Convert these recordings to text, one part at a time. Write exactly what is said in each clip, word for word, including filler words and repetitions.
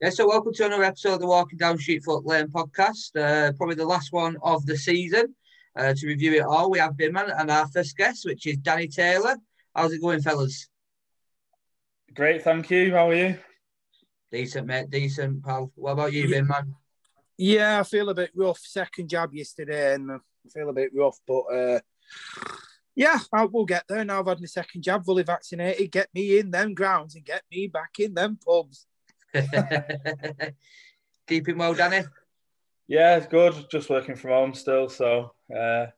Yeah, so welcome to another episode of the Walking Down Sheepfoot Lane podcast. Uh, probably the last one of the season. Uh, to review it all, we have Binman and our first guest, which is Danny Taylor. How's it going, fellas? Great, thank you. How are you? Decent, mate. Decent, pal. What about you, yeah, Binman? Yeah, I feel a bit rough. Second jab yesterday, and I feel a bit rough. But uh, yeah, I, we'll get there. Now I've had my second jab, fully vaccinated. Get me in them grounds and get me back in them pubs. Keeping well, Danny? Yeah, it's good. Just working from home still, so uh,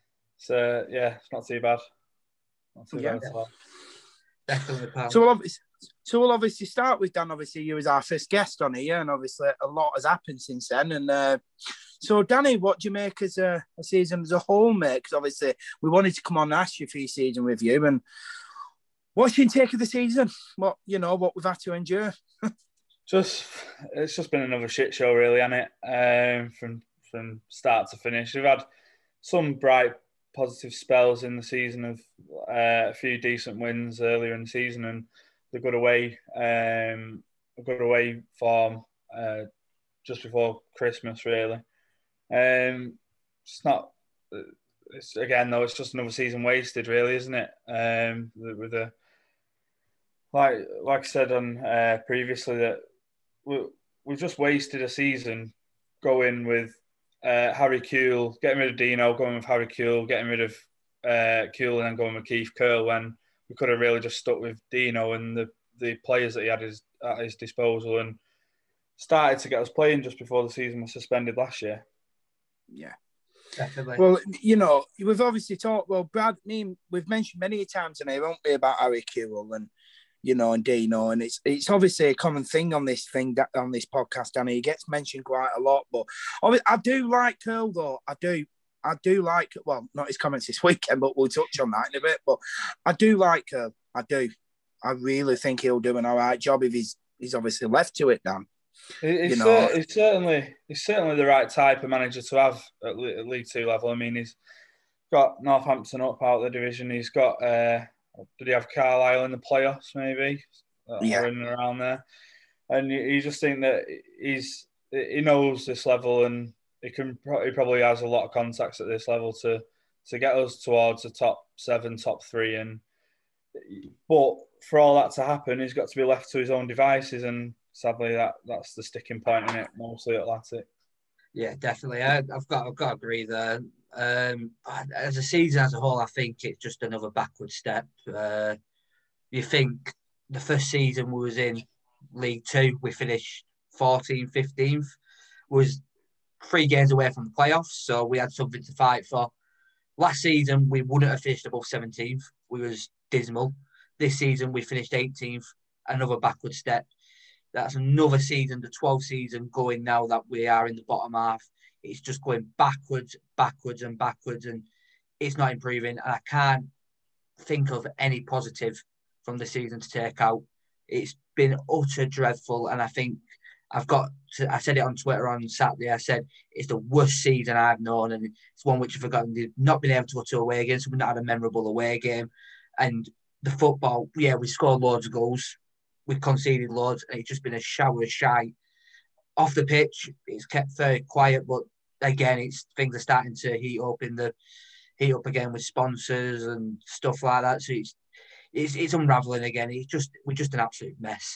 so yeah, it's not too bad. Not too yeah. bad at all. Definitely, pal. So we'll obviously, so we'll obviously start with Dan. Obviously, you was our first guest on here, and obviously a lot has happened since then. And uh, so, Danny, what do you make as a, a season as a whole, mate? Because obviously we wanted to come on and ask you for your season with you, and what's your take of the season? What you know, what we've had to endure. Just, it's just been another shit show, really, hasn't it? Um, from from start to finish, we've had some bright, positive spells in the season of uh, a few decent wins earlier in the season, and the good away, um, a good away form uh, just before Christmas, really. Um, it's not. It's again though. It's just another season wasted, really, isn't it? Um, with the like, like I said on uh, previously that. We, we've just wasted a season going with uh, Harry Kewell, getting rid of Dino, going with Harry Kewell, getting rid of uh, Kewell and then going with Keith Curle when we could have really just stuck with Dino and the, the players that he had his, at his disposal and started to get us playing just before the season was suspended last year. Yeah. Definitely. Well, you know, we've obviously talked, well, Brad, me, we've mentioned many times today, won't we, about Harry Kewell and you know, and Dino, and it's it's obviously a common thing on this thing that on this podcast, Danny. He gets mentioned quite a lot, but I do like Curl though. I do, I do like. Well, not his comments this weekend, but we'll touch on that in a bit. But I do like Curl. I do. I really think he'll do an all right job if he's he's obviously left to it, Dan. It's, you know, it's certainly it's certainly the right type of manager to have at, at League Two level. I mean, he's got Northampton up out of the division. He's got. Uh, Did he have Carlisle in the playoffs, maybe? Yeah. Or in and around there. And you, you just think that he's he knows this level and he can he probably has a lot of contacts at this level to to get us towards the top seven, top three. And but for all that to happen, he's got to be left to his own devices, and sadly, that that's the sticking point in it, mostly at Athletic. Yeah, definitely. I, I've got I've got to agree there. Um, as a season as a whole, I think it's just another backward step. Uh, you think the first season we was in League Two, we finished fourteenth, fifteenth, was three games away from the playoffs, so we had something to fight for. Last season, we wouldn't have finished above seventeenth. We was dismal. This season, we finished eighteenth, another backward step. That's another season, the twelfth season going now that we are in the bottom half. It's just going backwards, backwards and backwards, and it's not improving. And I can't think of any positive from the season to take out. It's been utter dreadful, and I think I've got to, I said it on Twitter on Saturday. I said it's the worst season I've known, and it's one which I've forgotten. They've not been able to go to away games, so we've not had a memorable away game. And the football, yeah, we scored loads of goals. We've conceded loads, and it's just been a shower of shite. Off the pitch, it's kept very quiet, but again, it's things are starting to heat up in the heat up again with sponsors and stuff like that. So it's it's, it's unraveling again. It's just we're just an absolute mess.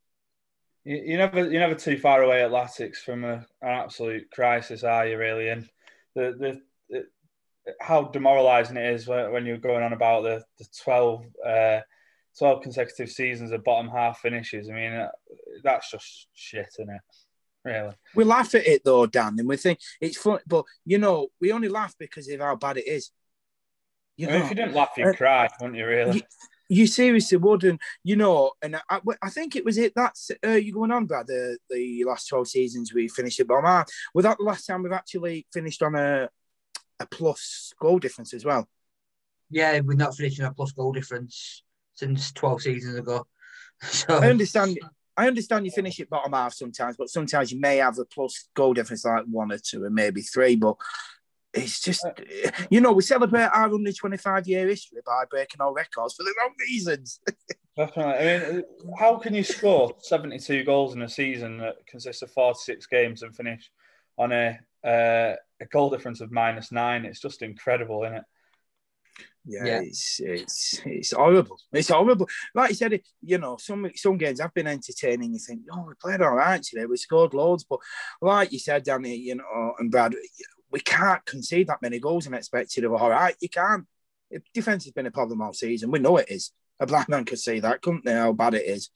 You, you never you're never too far away at Latics from a, an absolute crisis, are you? Really, and the the. the how demoralising it is when you're going on about the the twelve, uh, twelve consecutive seasons of bottom half finishes. I mean, that's just shit, isn't it? Really. We laugh at it though, Dan, and we think it's fun, but you know, we only laugh because of how bad it is. You I mean, know, if you didn't laugh, you'd uh, cry, wouldn't you? Really? You, you seriously wouldn't, you know. And I, I think it was it. That's uh, you going on, Brad. The the last twelve seasons we finished at bottom half. Was that the last time we've actually finished on a a plus goal difference as well? Yeah, we're not finishing a plus goal difference since twelve seasons ago. So I understand. I understand you finish at bottom half sometimes, but sometimes you may have a plus goal difference like one or two and maybe three. But it's just, you know, we celebrate our one hundred twenty-five year history by breaking all records for the wrong reasons. Definitely. I mean, how can you score seventy-two goals in a season that consists of forty-six games and finish on a uh, a goal difference of minus nine? It's just incredible, isn't it? Yeah, yeah, it's it's it's horrible. It's horrible. Like you said, you know, some some games have been entertaining. You think, oh, we played all right today. We scored loads, but like you said, Danny, you know, and Brad, we can't concede that many goals and expect it to be all right. You can't. Defense has been a problem all season. We know it is. A black man could see that, couldn't they? How bad it is.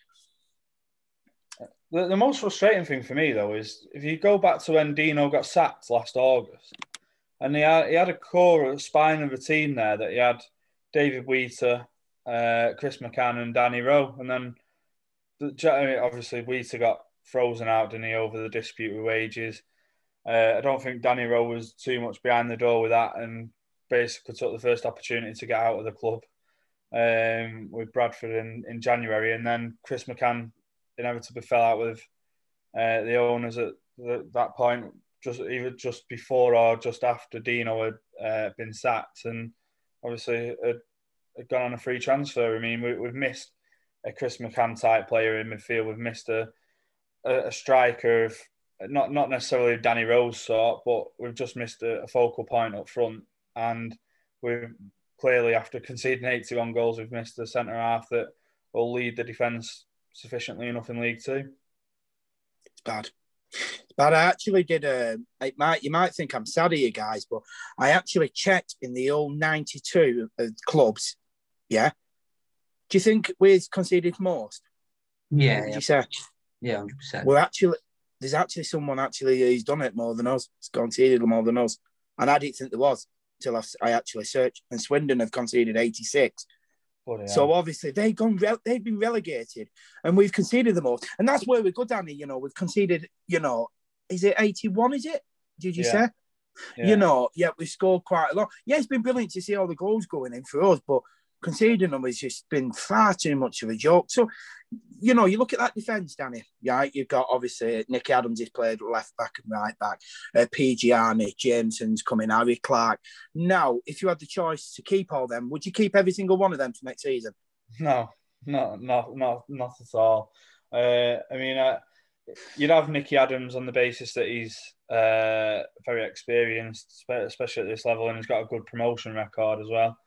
The, the most frustrating thing for me, though, is if you go back to when Dino got sacked last August, and he had, he had a core, a spine of a team there that he had David Wheater, uh, Chris McCann, and Danny Rowe. And then, obviously, Wheater got frozen out, didn't he, over the dispute with wages. Uh, I don't think Danny Rowe was too much behind the door with that and basically took the first opportunity to get out of the club. Um, with Bradford in, in January, and then Chris McCann inevitably fell out with uh, the owners at the, that point, just either just before or just after Dino had uh, been sacked, and obviously had, had gone on a free transfer. I mean, we, we've missed a Chris McCann type player in midfield. We've missed a, a, a striker of not not necessarily Danny Rose sort, but we've just missed a, a focal point up front, and we've clearly, after conceding eighty-one goals, we've missed the centre half that will lead the defence sufficiently enough in League Two. It's bad. It's bad. I actually did a. It might you might think I'm sad of you guys, but I actually checked in the old ninety-two uh, clubs. Yeah. Do you think we've conceded most? Yeah. What did yeah. you say? Yeah, hundred percent. We're actually there's actually someone actually who's done it more than us. It's conceded more than us, and I didn't think there was. Till I actually searched, and Swindon have conceded eighty-six. Oh, yeah. So obviously they've gone, they've been relegated, and we've conceded the most, and that's where we go, Danny. You know, we've conceded. You know, is it eighty-one? Is it? Did you yeah. say? Yeah. You know, yeah, we've scored quite a lot. Yeah, it's been brilliant to see all the goals going in for us, but conceding them has just been far too much of a joke. So, you know, you look at that defence, Danny. Yeah, you've got obviously Nicky Adams has played left back and right back. Uh, P G Arney, Jameson's coming, Harry Clark. Now, if you had the choice to keep all them, would you keep every single one of them for next season? No, no, not not not at all. Uh, I mean, uh, you'd have Nicky Adams on the basis that he's uh, very experienced, especially at this level, and he's got a good promotion record as well.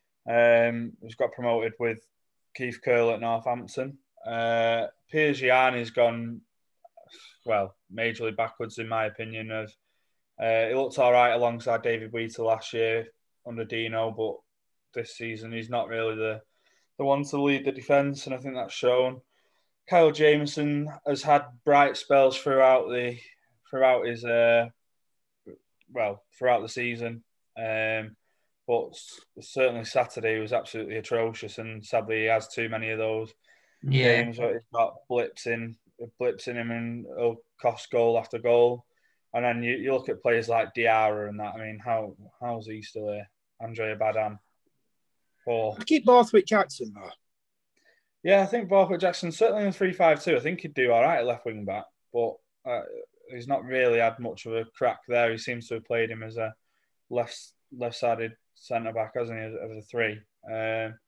Um, he's got promoted with Keith Curle at Northampton. Uh, Piers Gianni's gone, well, majorly backwards in my opinion. Of uh, he looked all right alongside David Wheater last year under Dino, but this season he's not really the the one to lead the defence, and I think that's shown. Kyle Jameson has had bright spells throughout the throughout his uh, well throughout the season. Um, But certainly Saturday was absolutely atrocious, and sadly he has too many of those yeah. games where he's got blips in, blips in him, and it'll cost goal after goal. And then you, you look at players like Diarra and that. I mean, how how's he still here? Andrea Badan. Or I keep Borthwick Jackson though. Yeah, I think Borthwick Jackson certainly in three five two. I think he'd do all right at left wing back, but uh, he's not really had much of a crack there. He seems to have played him as a left left sided centre back, hasn't he, of the three? Um,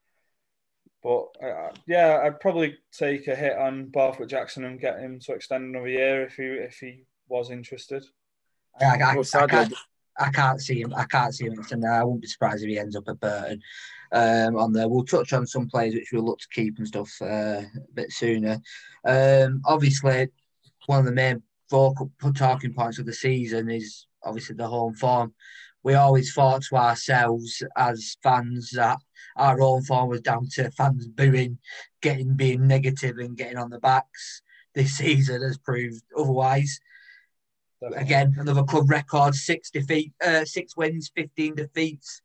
but uh, yeah, I'd probably take a hit on Borthwick Jackson and get him to extend another year if he if he was interested. I, I, I, can't, I can't see him. I can't see him extending. I wouldn't be surprised if he ends up at Burton. Um, on there, we'll touch on some players which we'll look to keep and stuff uh, a bit sooner. Um, obviously, one of the main vocal talking points of the season is obviously the home form. We always thought to ourselves as fans that our own form was down to fans booing, getting being negative and getting on the backs. This season has proved otherwise. Definitely. Again, another club record: six defeat, uh, six wins, fifteen defeats.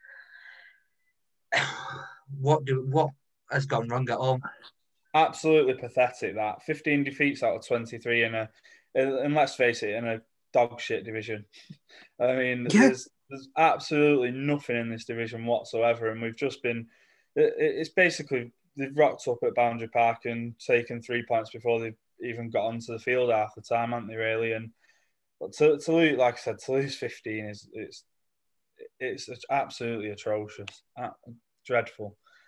What do what has gone wrong at home? Absolutely pathetic. That fifteen defeats out of twenty-three in a, and let's face it, in a dog shit division. I mean, yeah. there's. There's absolutely nothing in this division whatsoever, and we've just been. It's basically they've rocked up at Boundary Park and taken three points before they've even got onto the field half the time, haven't they? Really, and to to lose, like I said, to lose fifteen is it's it's absolutely atrocious, dreadful.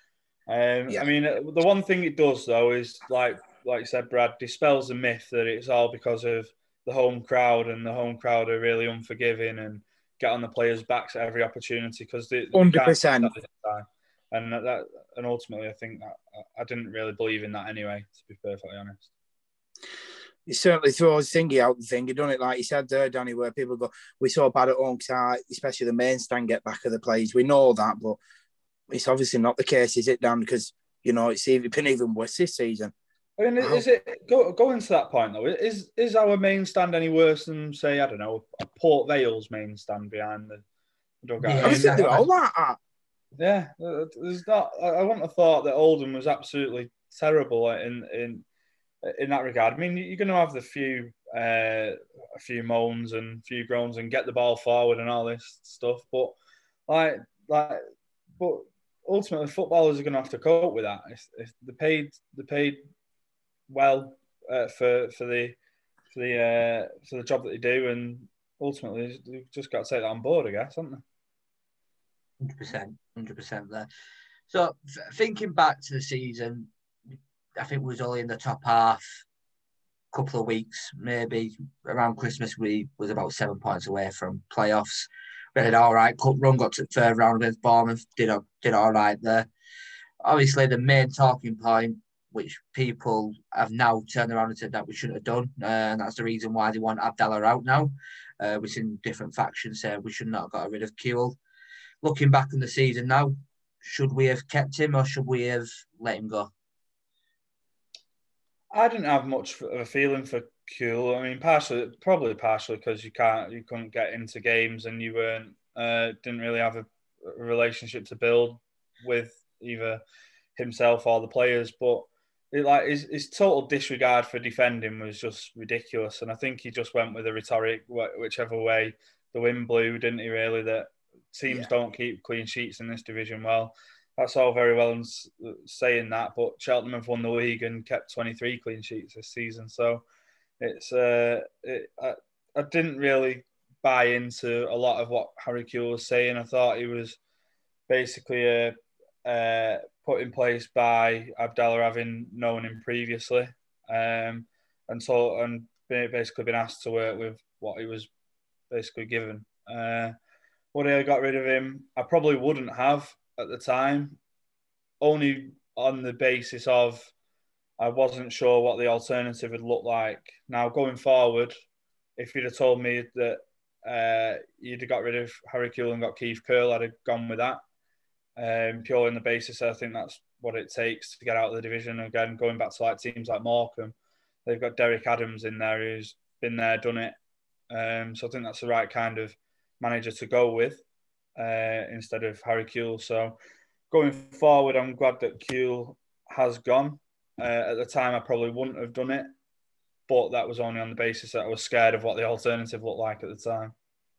Um, Yeah. I mean, the one thing it does though is like like you said, Brad, dispels the myth that it's all because of the home crowd, and the home crowd are really unforgiving and get on the players' backs at every opportunity because they, they Hundred can't do percent. that this time. And that, and ultimately, I think that I didn't really believe in that anyway, to be perfectly honest. It certainly throws thingy out the thing. You done it like you said there, Danny, where people go, we saw bad at home, especially the main stand get back of the players. We know that, but it's obviously not the case, is it, Dan? Because, you know, it's even been even worse this season. I mean, is it go, going to that point though? Is is our main stand any worse than, say, I don't know, a Port Vale's main stand behind the dugout? Yeah, I mean, they're all like that. Yeah, there's not. I wouldn't have thought that Oldham was absolutely terrible in in in that regard. I mean, you're going to have the few uh, a few moans and a few groans and get the ball forward and all this stuff, but like like but ultimately footballers are going to have to cope with that. If, if they paid they paid well uh, for for the for the uh, for the job that they do, and ultimately they've just got to take that on board, I guess, haven't they? Hundred percent, hundred percent there. So f- thinking back to the season, I think we was only in the top half. Couple of weeks, maybe around Christmas, we was about seven points away from playoffs. We had an all right cup run, got to the third round against Bournemouth, did did all right there. Obviously, the main talking point, which people have now turned around and said that we shouldn't have done, uh, and that's the reason why they want Abdallah out now. Uh, we've seen different factions say we should not have got rid of Kewell. Looking back on the season now, should we have kept him or should we have let him go? I didn't have much of a feeling for Kewell. I mean, partially, probably partially because you can't, you couldn't get into games and you weren't, uh, didn't really have a, a relationship to build with either himself or the players. But it, like his, his total disregard for defending was just ridiculous. And I think he just went with a rhetoric, whichever way the wind blew, didn't he? Really, that teams yeah. don't keep clean sheets in this division. Well, that's all very well and saying that, but Cheltenham have won the league and kept twenty-three clean sheets this season. So it's uh, it, I, I didn't really buy into a lot of what Harry Kewell was saying. I thought he was basically uh, uh, put in place by Abdallah having known him previously, um, and so and basically been asked to work with what he was basically given. Uh, would I have got rid of him? I probably wouldn't have at the time, only on the basis of I wasn't sure what the alternative would look like. Now, going forward, if you'd have told me that uh, you'd have got rid of Harry Kewell and got Keith Curle, I'd have gone with that. Um, purely on the basis, I think that's what it takes to get out of the division. Again, going back to like teams like Morecambe, they've got Derek Adams in there who's been there, done it. Um, so I think that's the right kind of manager to go with. Uh, instead of Harry Kewell. So going forward, I'm glad that Kewell has gone. Uh, at the time, I probably wouldn't have done it, but that was only on the basis that I was scared of what the alternative looked like at the time.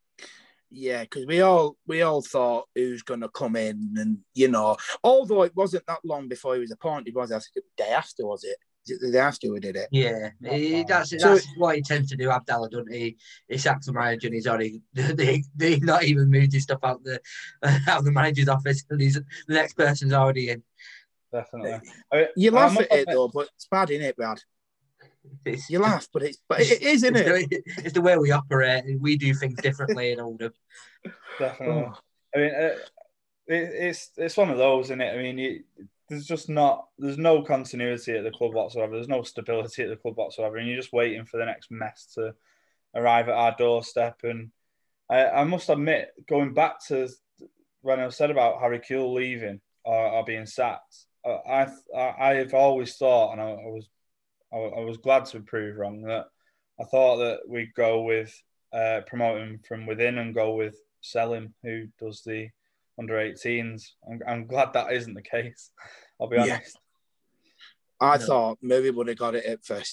Yeah, because we all we all thought who's going to come in, and you know, although it wasn't that long before he was appointed, was it? The day after, was it? The day after we did it. Yeah, he, that's that's so, what he tends to do. Abdallah, doesn't he? He sacks the manager, and he's already they, they not even moved his stuff out the uh, out of the manager's office, and he's the next person's already in. Definitely. You laugh at it though, but it's bad, isn't it, Brad? It's, you laugh, but it's but it is, isn't it's it? The, it's the way we operate. We do things differently in Oldham. Definitely. Oh. I mean, uh, it, it's it's one of those, isn't it? I mean, it, there's just not there's no continuity at the club whatsoever. There's no stability at the club whatsoever, and you're just waiting for the next mess to arrive at our doorstep. And I, I must admit, going back to when I said about Harry Kewell leaving or, or being sacked, I I I've always thought, and I, I was I, I was glad to prove wrong, that I thought that we'd go with uh, promoting from within and go with Selim, who does the under eighteens. I'm, I'm glad that isn't the case. I'll be yeah. honest. I no. thought maybe would have got it at first.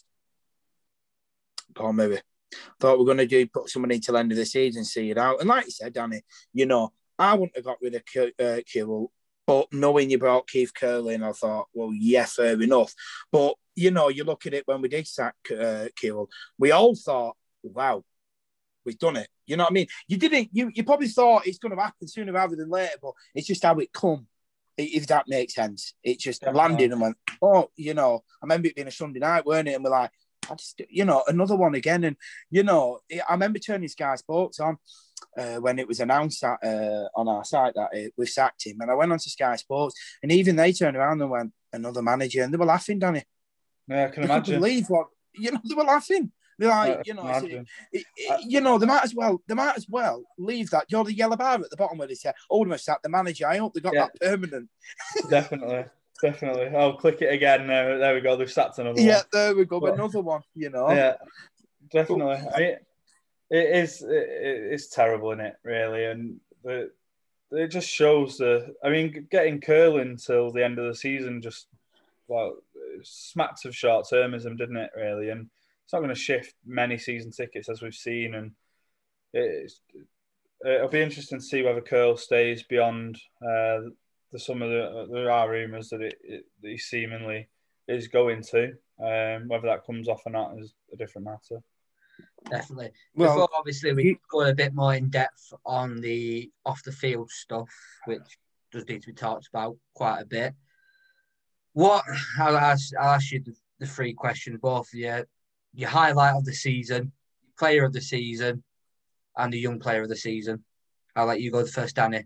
Paul maybe thought we're going to do put someone until the end of the season, see it out. And like you said, Danny, you know, I wouldn't have got rid of uh, Kewell, but knowing you brought Keith Curle in, I thought, well, yeah, fair enough. But you know, you look at it when we did sack uh, Kewell, we all thought, wow, we've done it. You know what I mean? You didn't. You you probably thought it's going to happen sooner rather than later, but it's just how it come. if that makes sense. It just Definitely. landed and went, oh, you know, I remember it being a Sunday night, weren't it? And we're like, I just, you know, another one again. And, you know, I remember turning Sky Sports on uh, when it was announced that, uh, on our site that uh, we sacked him. And I went on to Sky Sports, and even they turned around and went, another manager. And they were laughing, Danny. Yeah, I can they imagine. Couldn't believe what, you know, they were laughing. They're like, you know, it, it, it, you know, they might as well, they might as well leave that. You know, the yellow bar at the bottom where they say, Oldham sacked the manager. I hope they got yeah. that permanent. Definitely, definitely. Oh, click it again. Uh, there we go. They've sacked another yeah, one. Yeah, there we go. But another one, you know. Yeah, definitely. I mean, it is. It, it's terrible, isn't it? Really, and the, it just shows the. I mean, getting curling till the end of the season just well smacked of short termism, didn't it? Really, and it's not going to shift many season tickets as we've seen, and it's, it'll be interesting to see whether Curl stays beyond uh, the some of the. There are rumours that it, it that he seemingly is going to. Um, whether that comes off or not is a different matter. Definitely. Well, Before obviously we go a bit more in depth on the off the field stuff, which does need to be talked about quite a bit. What I'll ask, I'll ask you the, the three questions, both of you. Your highlight of the season, player of the season, and the young player of the season. I'll let you go first, Danny.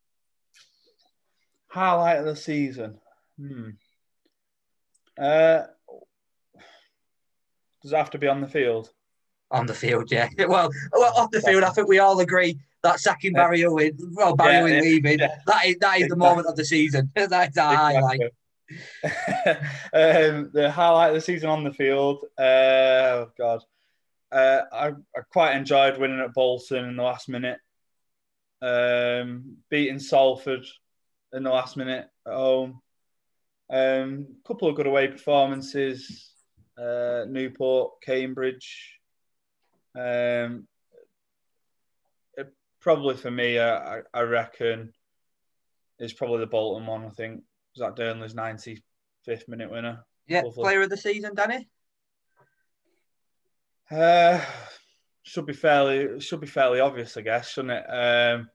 Highlight of the season. Hmm. Uh, does it have to be on the field? On the field, yeah. Well, well off the field, I think we all agree that sacking Barry Owen, well, Barry Owen yeah, leaving, yeah. that is that is exactly. the moment of the season. That is our exactly. highlight. um, the highlight of the season on the field. Uh, oh God, uh, I, I quite enjoyed winning at Bolton in the last minute, um, beating Salford in the last minute at home. A um, couple of good away performances. Uh, Newport, Cambridge. Um, it, probably for me, uh, I, I reckon, is probably the Bolton one. I think Zach Durnley's ninety-fifth minute winner. Yeah, Lovely. Player of the season, Danny. Uh, should be fairly should be fairly obvious, I guess, shouldn't it? Um,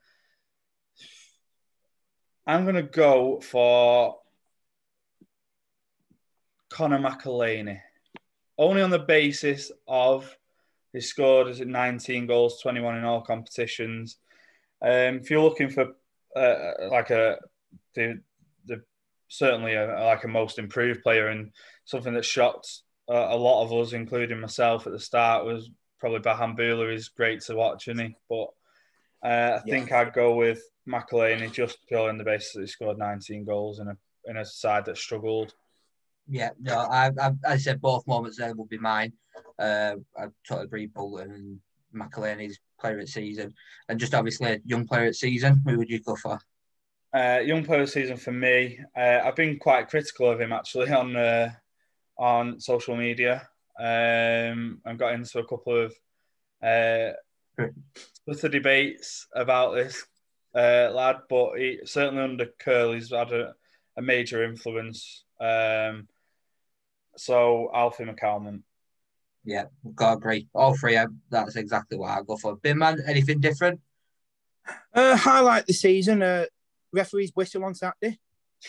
I'm gonna go for Conor McAleny, only on the basis of he scored is it nineteen goals, twenty-one in all competitions. Um, if you're looking for uh, like a the the certainly a, like a most improved player, and something that shocked a, a lot of us, including myself at the start, was probably Bahan Bula. Is great to watch, isn't he? But uh, I yeah. think I'd go with McAleny just purely on the basis that he scored nineteen goals in a in a side that struggled. Yeah, no, I, I, I said both moments there will be mine. Uh, I totally agree. Bolton and McAlany's player of the season, and just obviously young player of the season. Who would you go for? Uh, young player of the season for me. Uh, I've been quite critical of him actually on uh, on social media. Um, I've got into a couple of uh, Twitter debates about this uh, lad, but he certainly under Curl, he's had a, a major influence. Um, so Alfie McCalman. Yeah, got to agree. All three, that's exactly what I go for. Binman, anything different? Uh, highlight the season. Uh, referee's whistle on Saturday.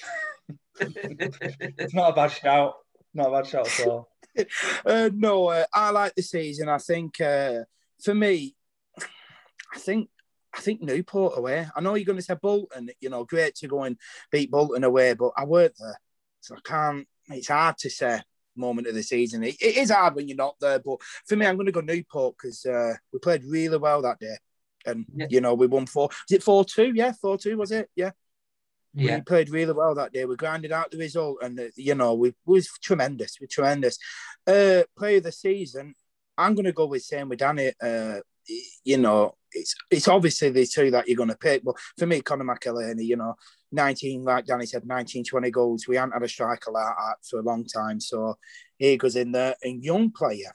It's not a bad shout. Not a bad shout at all. uh, no, uh, I like the season. I think uh, for me, I think I think Newport away. I know you're going to say Bolton. You know, great to go and beat Bolton away, but I weren't there, so I can't. It's hard to say moment of the season. It, it is hard when you're not there, but for me, I'm going to go Newport because uh, we played really well that day, and yeah. you know we won four. Was it four two? Yeah, four two was it? Yeah. Yeah. We played really well that day. We grinded out the result, and uh, you know we, we was tremendous. We were tremendous. Uh, player of the season, I'm going to go with same with Danny. Uh, you know, it's it's obviously the two that you're going to pick, but for me, Conor McAleny, you know, nineteen, like Danny said, nineteen, twenty goals. We haven't had a striker like that for a long time, so he goes in there. And young player,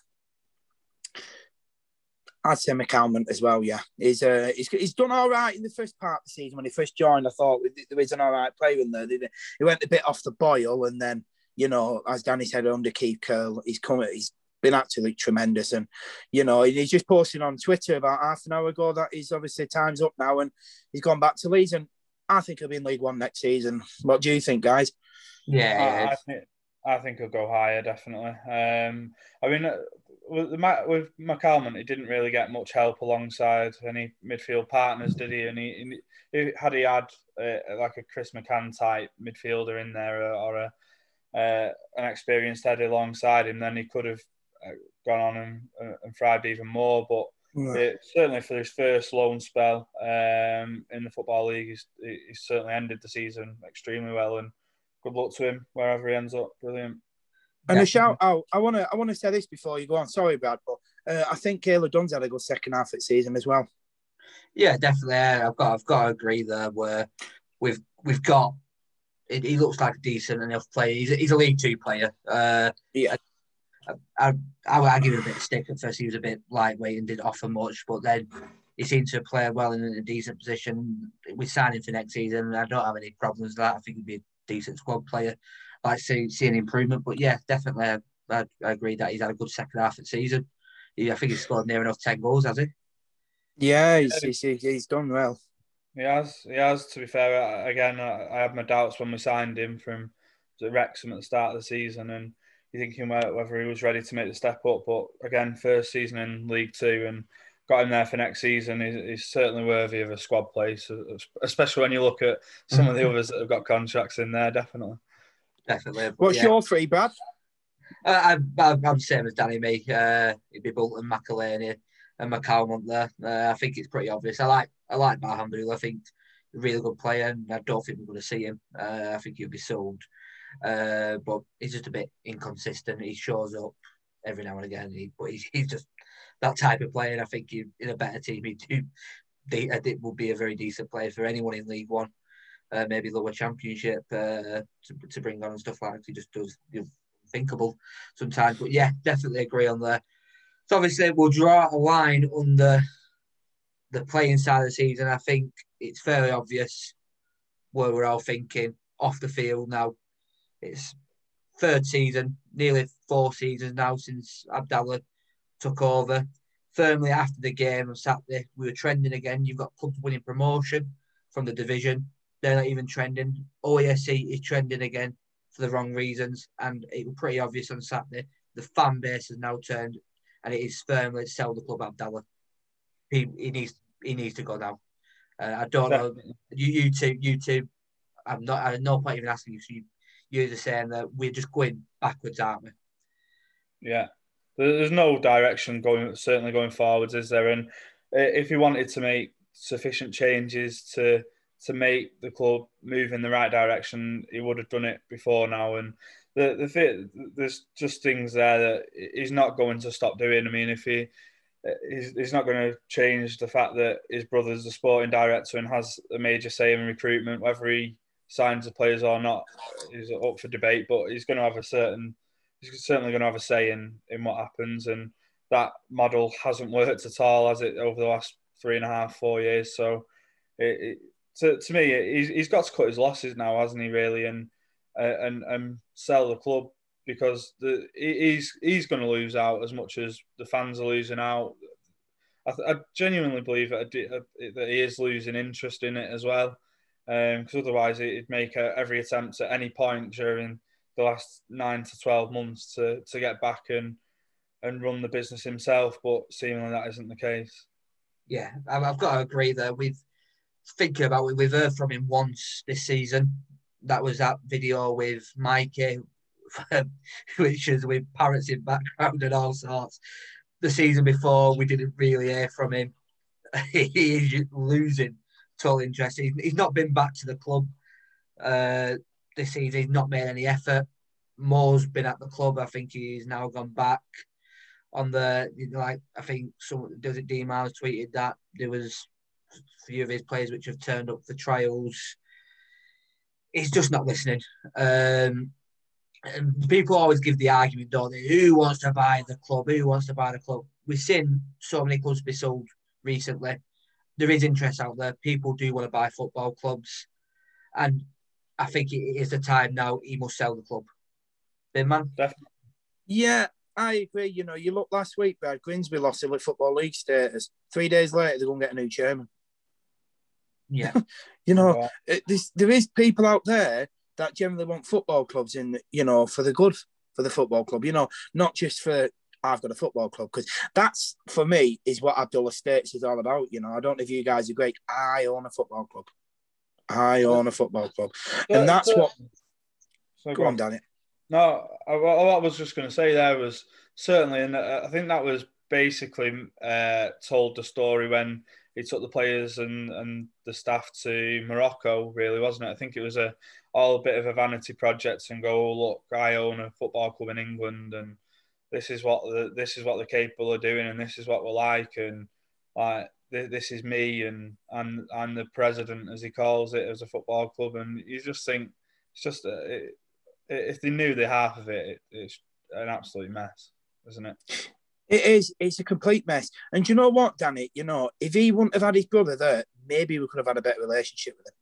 I'd say McCalman as well, yeah. He's, uh, he's he's done all right in the first part of the season. When he first joined, I thought there was an all right player in there. He went a bit off the boil, and then, you know, as Danny said, under Keith Curl, he's come, he's been absolutely tremendous. And, you know, he's just posting on Twitter about half an hour ago that he's obviously time's up now and he's gone back to Leeds. And I think he'll be in League One next season. What do you think, guys? Yeah, I, yeah. I think I think he'll go higher, definitely. Um, I mean, uh, with, the, with McCalmont, he didn't really get much help alongside any midfield partners, did he? And he, he had he had uh, like a Chris McCann type midfielder in there, or, or a uh, an experienced head alongside him, then he could have uh, gone on and, uh, and thrived even more. But Yeah. it, certainly for his first loan spell um, in the Football League, he's, he's certainly ended the season extremely well. And good luck to him wherever he ends up. Brilliant. And a shout out, I want to I want to say this before you go on. Sorry, Brad, but uh, I think Caleb Dunn's had a good second half of the season as well. Yeah, definitely. I've got I've got to agree there. Where we've we've got. It, he looks like a decent enough player. He's a, he's a League Two player. Uh, yeah, I, I, I, I give him a bit of stick at first. He was a bit lightweight and didn't offer much, but then he seemed to play well in a decent position. We signed him for next season. I don't have any problems with that. I think he'd be a decent squad player. I like to see, see an improvement, but yeah, definitely. I, I, I agree that he's had a good second half of the season. He, I think he's scored near enough ten goals, has he? Yeah, he's he's, he's done well. He has. He has. To be fair, again, I, I had my doubts when we signed him from Wrexham at the start of the season, and you're thinking whether he was ready to make the step up. But again, first season in League Two, and got him there for next season. He's, he's certainly worthy of a squad place, especially when you look at some of the others that have got contracts in there. Definitely. Definitely. What's yeah. your three, Brad? Uh, I, I, I'm the same as Danny. Me, uh, it'd be Bolton, McElhaney, and McCalmont there. Uh, I think it's pretty obvious. I like I like Bahamboul. I think a really good player, and I don't think we're going to see him. Uh, I think he'll be sold, uh, but he's just a bit inconsistent. He shows up every now and again, he, but he's, he's just that type of player. And I think he, in a better team, he do. It would be a very decent player for anyone in League One, uh, maybe lower Championship, uh, to to bring on and stuff like that. He just does. You know, thinkable sometimes, but yeah, definitely agree on there. So obviously we'll draw a line under the playing side of the season. I think it's fairly obvious where we're all thinking off the field now. It's third season, nearly four seasons now since Abdallah took over. Firmly after the game on Saturday, we were trending again. You've got clubs winning promotion from the division. They're not even trending. O A S C is trending again for the wrong reasons, and it was pretty obvious on Saturday. The fan base has now turned, and it is firmly sell the club Abdallah. He, he needs he needs to go now. Uh, I don't know. You, you two, you two. I'm not. I have no point even asking you. So you, you're just saying that we're just going backwards, aren't we? Yeah, there's no direction going. Certainly going forwards, is there? And if he wanted to make sufficient changes to to make the club move in the right direction, he would have done it before now. And the the thing, there's just things there that he's not going to stop doing. I mean, if he he's, he's not going to change the fact that his brother's the sporting director and has a major say in recruitment, whether he signs the players or not is up for debate. But he's going to have a certain, he's certainly going to have a say in in what happens. And that model hasn't worked at all, has it, over the last three and a half, four years? So it, it To, to me, he's, he's got to cut his losses now, hasn't he? Really, and uh, and and sell the club, because the he's he's going to lose out as much as the fans are losing out. I, I genuinely believe that, that he is losing interest in it as well, because um, otherwise he'd make every attempt at any point during the last nine to twelve months to to get back and and run the business himself. But seemingly that isn't the case. Yeah, I've got to agree there. We've thinking about it, we've heard from him once this season. That was that video with Mikey, which is with parrots in background and all sorts. The season before, we didn't really hear from him. He is losing total interest. He's not been back to the club uh, this season. He's not made any effort. Moore's been at the club. I think he's now gone back. On the, like, I think some does it D Miles tweeted that there was a few of his players which have turned up for trials. He's just not listening. Um, and people always give the argument, don't they? Who wants to buy the club? Who wants to buy the club? We've seen so many clubs be sold recently. There is interest out there. People do want to buy football clubs. And I think it is the time now he must sell the club. Big man? Definitely. Yeah, I agree. You know, you look last week, Brad Grimsby lost the Football League status. Three days later, they're going to get a new chairman. Yeah. You know, Right. it, this, there is people out there that generally want football clubs in, you know, for the good for the football club, you know, not just for, I've got a football club, because that's, for me, is what Abdullah States is all about. You know, I don't know if you guys agree. I own a football club. I own a football club. So, And that's so, what... So go, go on, Danny. No, I, what I was just going to say there was certainly, and I think that was basically uh, told the story when he took the players and, and the staff to Morocco, really, wasn't it? I think it was a all a bit of a vanity project and go, oh, look, I own a football club in England, and this is what the, this is what they're capable of doing, and this is what we're like, and like this is me, and and I'm the president, as he calls it, as a football club, and you just think it's just a, it, if they knew the half of it, it, it's an absolute mess, isn't it? It is. It's a complete mess. And you know what, Danny? You know, if he wouldn't have had his brother there, maybe we could have had a better relationship with him.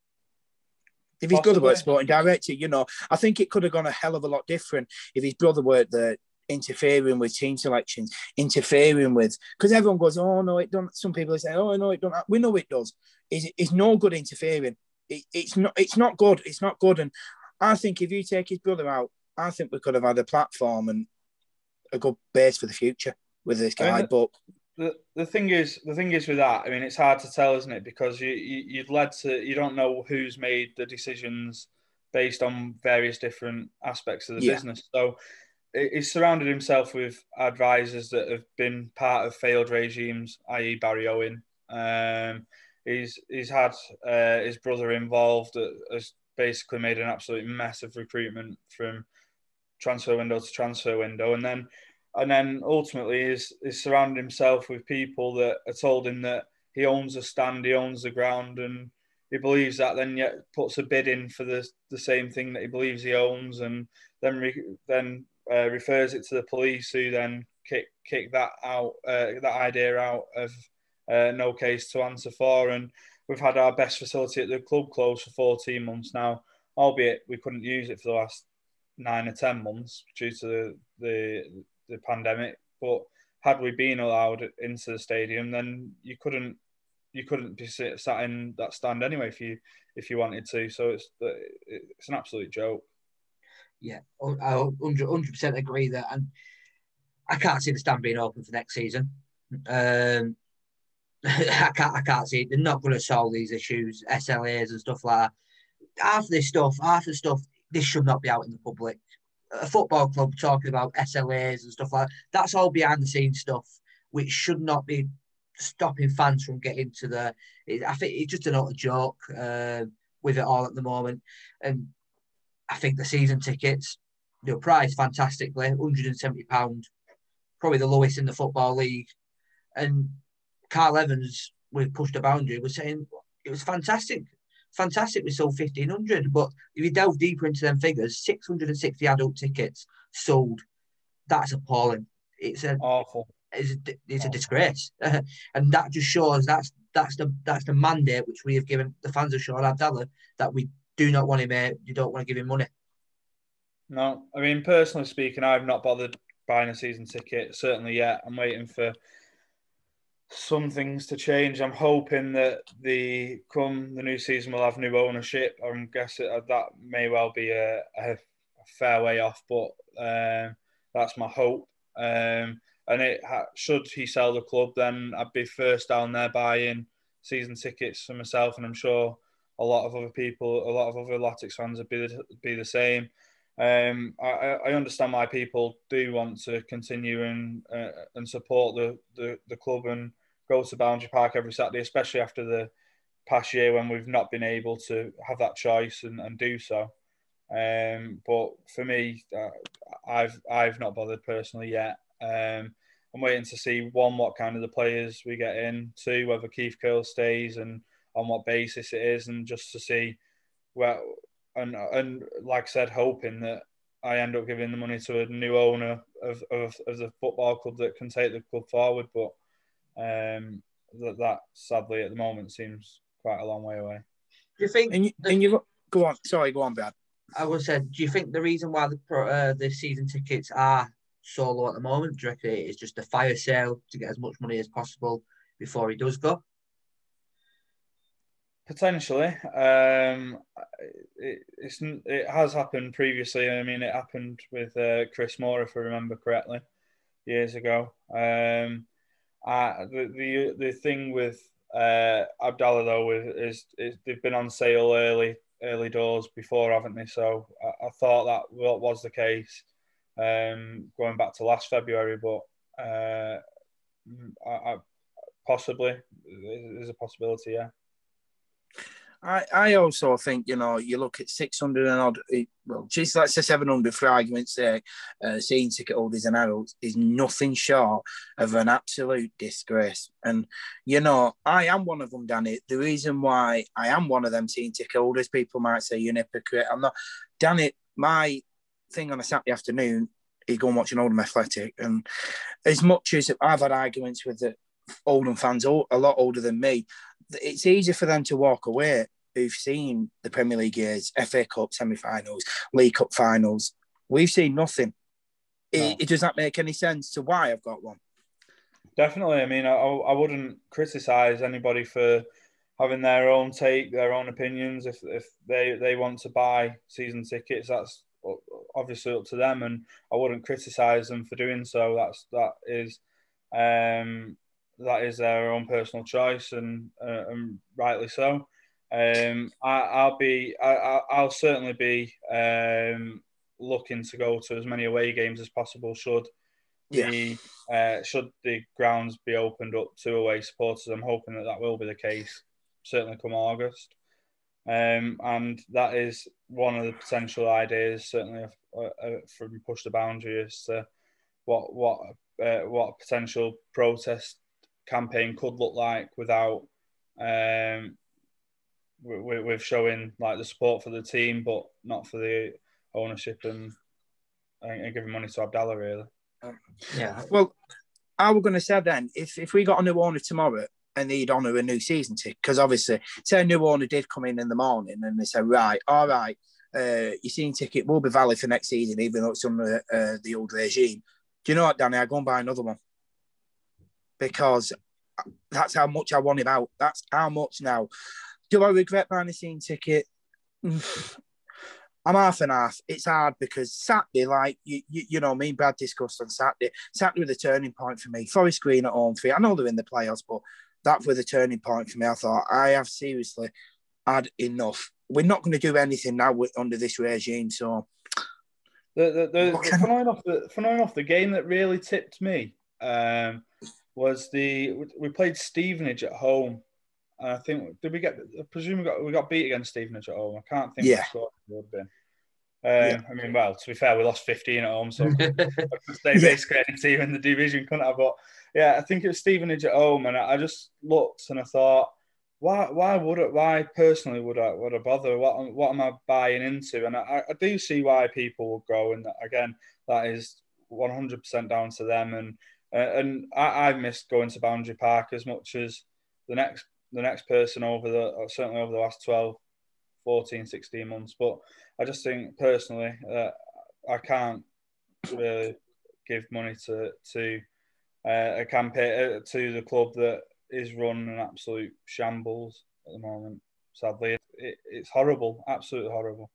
If his Possibly. brother were sporting director, you know, I think it could have gone a hell of a lot different if his brother weren't there interfering with team selections, interfering with, because everyone goes, oh no, it don't. Some people say, oh no, it don't. We know it does. It's, it's no good interfering. It, it's not. It's not good. It's not good. And I think if you take his brother out, I think we could have had a platform and a good base for the future with this guy. I mean, but the the thing is, the thing is with that, I mean, it's hard to tell, isn't it? Because you, you you'd led to, you don't know who's made the decisions based on various different aspects of the yeah. business. So he's surrounded himself with advisors that have been part of failed regimes, that is. Barry Owen. Um, he's he's had uh, his brother involved, has basically made an absolute mess of recruitment from transfer window to transfer window, and then and then ultimately is is surrounded himself with people that are told him that he owns a stand, he owns the ground, and he believes that, then yet puts a bid in for the the same thing that he believes he owns, and then re, then uh, refers it to the police, who then kick kick that out uh, that idea out of uh, no case to answer for. And we've had our best facility at the club closed for fourteen months now, albeit we couldn't use it for the last nine or ten months due to the, the the pandemic. But had we been allowed into the stadium, then you couldn't you couldn't be sit, sat in that stand anyway if you if you wanted to. So it's it's an absolute joke. Yeah, I one hundred percent agree that, and I can't see the stand being open for next season. Um, I can't I can't see it. They're not going to solve these issues, S L As and stuff like that. Half this stuff, half the stuff, this should not be out in the public. A football club talking about S L As and stuff like that, that's all behind the scenes stuff, which should not be stopping fans from getting to the. It, I think it's just an utter joke uh, with it all at the moment. And I think the season tickets, they're priced fantastically, one hundred and seventy pounds, probably the lowest in the Football League. And Carl Evans, we pushed a boundary, was saying it was fantastic. Fantastic, we sold fifteen hundred, but if you delve deeper into them figures, six hundred sixty adult tickets sold. That's appalling. It's a awful. It's a, it's a disgrace, and that just shows that's that's the that's the mandate which we have given the fans of Sean Abdallah, that we do not want him here. You don't want to give him money. No, I mean, personally speaking, I've not bothered buying a season ticket certainly yet. I'm waiting for some things to change. I'm hoping that the come the new season will have new ownership. I'm guessing that may well be a, a fair way off, but um, that's my hope. Um, and it should he sell the club, then I'd be first down there buying season tickets for myself, and I'm sure a lot of other people, a lot of other Latics fans would be the, be the same. Um, I, I understand why people do want to continue and uh, and support the, the, the club and go to Boundary Park every Saturday, especially after the past year when we've not been able to have that choice and, and do so. Um, but for me, uh, I've I've not bothered personally yet. Um, I'm waiting to see, one, what kind of the players we get in, two, whether Keith Curle stays and on what basis it is, and just to see where. And and like I said, hoping that I end up giving the money to a new owner of, of, of the football club that can take the club forward. But um, that, that sadly at the moment seems quite a long way away. Do you think? And you, the, and you go on. Sorry, go on, Brad. I was said. Do you think the reason why the uh, the season tickets are so low at the moment, do you reckon it is just a fire sale to get as much money as possible before he does go? Potentially, um, it, it's it has happened previously. I mean, it happened with uh, Chris Moore, if I remember correctly, years ago. Um, I, the the the thing with uh, Abdallah though is, is they've been on sale early early doors before, haven't they? So I, I thought that was the case um, going back to last February, but uh, I, I, possibly there's a possibility, yeah. I, I also think, you know, you look at six hundred and odd, well, just let's say seven hundred for argument's sake, uh, seeing ticket holders and adults is nothing short of an absolute disgrace. And, you know, I am one of them, Danny. The reason why I am one of them seeing ticket holders, people might say you're an hypocrite. I'm not. Danny, my thing on a Saturday afternoon is go and watch an Oldham Athletic. And as much as I've had arguments with the Oldham fans, a lot older than me, it's easy for them to walk away who've seen the Premier League years, F A Cup semi-finals, League Cup finals. We've seen nothing. No. It, it does not make any sense to why I've got one. Definitely. I mean, I, I wouldn't criticise anybody for having their own take, their own opinions. If if they, they want to buy season tickets, that's obviously up to them, and I wouldn't criticise them for doing so. That's that is um, that is their own personal choice, and uh, and rightly so. Um, I, I'll be, I, I'll certainly be um, looking to go to as many away games as possible. Should yeah. the uh, should the grounds be opened up to away supporters, I'm hoping that that will be the case. Certainly, come August, um, and that is one of the potential ideas. Certainly, uh, uh, from Push the Boundary as to what what uh, what a potential protest campaign could look like without. Um, with showing like the support for the team, but not for the ownership and, and giving money to Abdallah, really. Yeah. Well, I was going to say then, if, if we got a new owner tomorrow and they'd honour a new season ticket, because obviously, say a new owner did come in in the morning and they said, right, all right, uh, your season ticket will be valid for next season, even though it's under uh, the old regime. Do you know what, Danny? I'll go and buy another one. Because that's how much I want him out. That's how much now. Do I regret buying a season ticket? I'm half and half. It's hard because Saturday, like, you, you, you know, me and Brad discussed on Saturday, Saturday was a turning point for me. Forest Green at home for you. I know they're in the playoffs, but that was a turning point for me. I thought, I have seriously had enough. We're not going to do anything now with, under this regime, so... The, the, the, the, funnily enough, the, funnily enough, the game that really tipped me um, was the... We played Stevenage at home. And I think, did we get, I presume we got, we got beat against Stevenage at home. I can't think yeah. what the score would have been. Um, yeah. I mean, well, to be fair, we lost fifteen at home, so I could, I could say yeah. basically any team in the division, couldn't I? But yeah, I think it was Stevenage at home, and I, I just looked and I thought, why, why would it, why personally would I, would I bother? What, what am I buying into? And I, I do see why people will go, and again, that is one hundred percent down to them. And uh, and I, I missed going to Boundary Park as much as the next. the next person over the, certainly over the last twelve, fourteen, sixteen months. But I just think personally, uh, I can't really give money to, to uh, a campaign, uh, to the club that is run an absolute shambles at the moment. Sadly, it, it's horrible, absolutely horrible.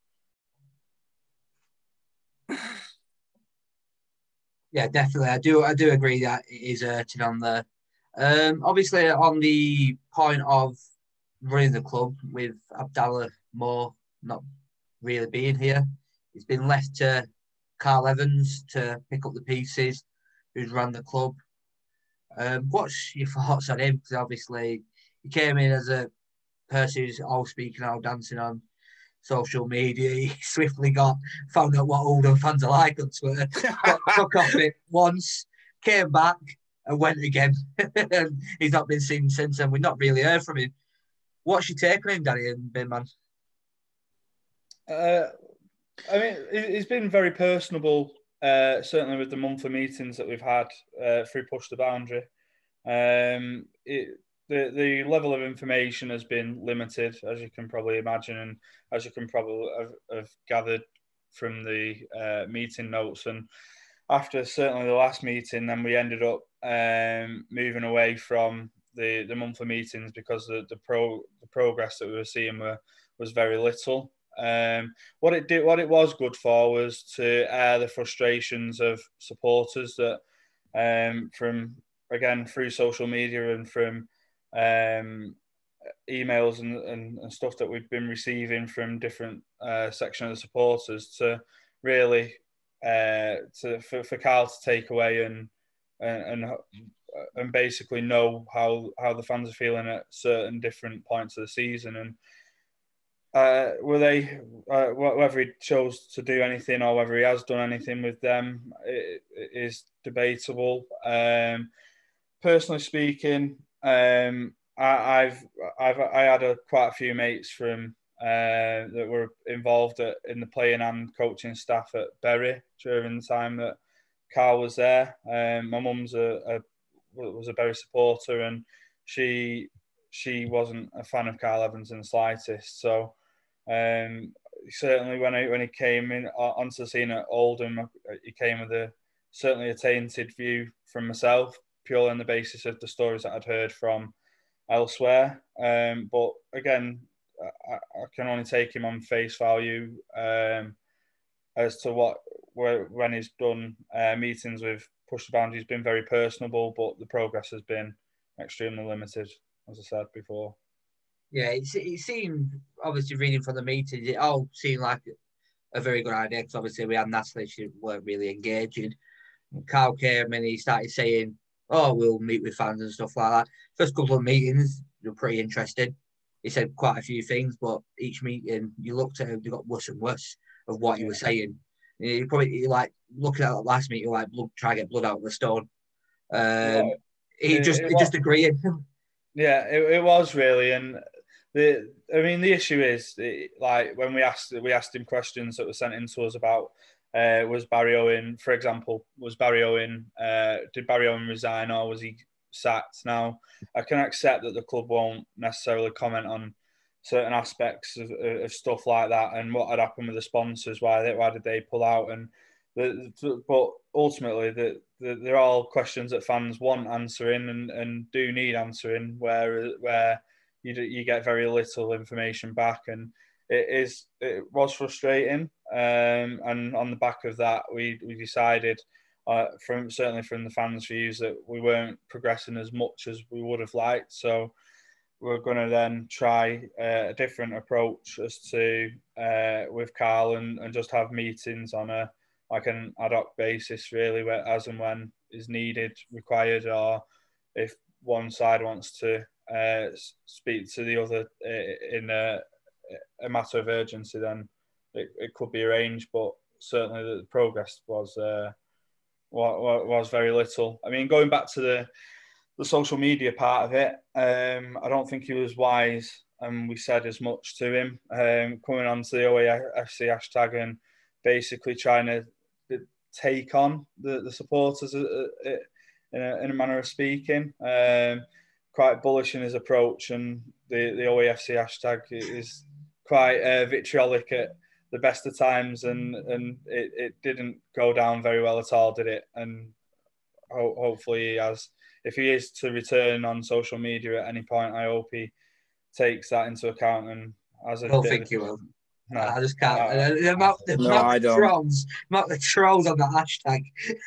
Yeah, definitely. I do, I do agree that it is hurting on the, Um, obviously, on the point of running the club with Abdallah Moore not really being here, it's been left to Carl Evans to pick up the pieces, who's run the club. Um, what's your thoughts on him? Because obviously, he came in as a person who's all speaking, all dancing on social media. He swiftly got found out what Oldham fans are like on Twitter. Got took off it once, came back. And went again. And he's not been seen since, and we've not really heard from him. What's your take on him, Danny and Bin Man? Uh, I mean, he's been very personable, uh, certainly with the monthly meetings that we've had uh, through Push the Boundary. Um, it, the, the level of information has been limited, as you can probably imagine, and as you can probably have, have gathered from the uh, meeting notes. And after certainly the last meeting, then we ended up um, moving away from the, the monthly meetings because the the pro the progress that we were seeing were, was very little. Um, what it did, what it was good for, was to air the frustrations of supporters that, um, from again through social media and from um, emails and, and, and stuff that we've been receiving from different uh, section of the supporters, to really uh, to for, for Carl to take away and and and basically know how how the fans are feeling at certain different points of the season. And Uh, were they, uh, whether he chose to do anything or whether he has done anything with them, it, it is debatable. Um, personally speaking, um, I, I've, I've, I had a, quite a few mates from uh, that were involved at, in the playing and coaching staff at Bury during the time that Carl was there. Um, my mum's a, a was a Bury supporter, and she she wasn't a fan of Carl Evans in the slightest. So. Um, certainly, when he when he came in onto the scene at Oldham, he came with a certainly a tainted view from myself, purely on the basis of the stories that I'd heard from elsewhere. Um, but again, I, I can only take him on face value um, as to what where, when he's done uh, meetings with Push the Boundaries, been very personable, but the progress has been extremely limited, as I said before. Yeah, it, it seemed, obviously, reading from the meetings, it all seemed like a very good idea, because obviously we had Natalie, she weren't really engaging. And Carl came and he started saying, oh, we'll meet with fans and stuff like that. First couple of meetings, they were pretty interesting. He said quite a few things, but each meeting, you looked at him, they got worse and worse of what he was saying. And you probably, like, looking at that last meeting, you're like, blood, try to get blood out of the stone. Um, yeah, he it, just it he was, just agreed. Yeah, it, it was really, and the I mean the issue is it, like when we asked we asked him questions that were sent in to us about uh, was Barry Owen, for example, was Barry Owen uh, did Barry Owen resign or was he sacked? Now I can accept that the club won't necessarily comment on certain aspects of, of stuff like that and what had happened with the sponsors, why they, why did they pull out, and the, the but ultimately the, the they're all questions that fans want answering and, and do need answering, where where you you get very little information back, and it is it was frustrating. Um, and on the back of that, we we decided, uh, from certainly from the fans' views, that we weren't progressing as much as we would have liked. So we're going to then try uh, a different approach as to uh, with Carl and, and just have meetings on a like an ad hoc basis, really, where as and when is needed, required, or if one side wants to uh, speak to the other in a, a matter of urgency, then it, it could be arranged. But certainly the progress was uh, was very little. I mean, going back to the the social media part of it, um, I don't think he was wise, and we said as much to him. Um, coming onto the O A F C hashtag and basically trying to take on the, the supporters in a, in a manner of speaking. Um, quite bullish in his approach, and the, the O A F C hashtag is quite uh, vitriolic at the best of times, and, and it, it didn't go down very well at all, did it? And ho- hopefully he has, if he is to return on social media at any point, I hope he takes that into account. And as a I don't bit think of, he will. No, I just can't. uh, the amount, the no, amount I of don't. trolls, amount the trolls on that hashtag.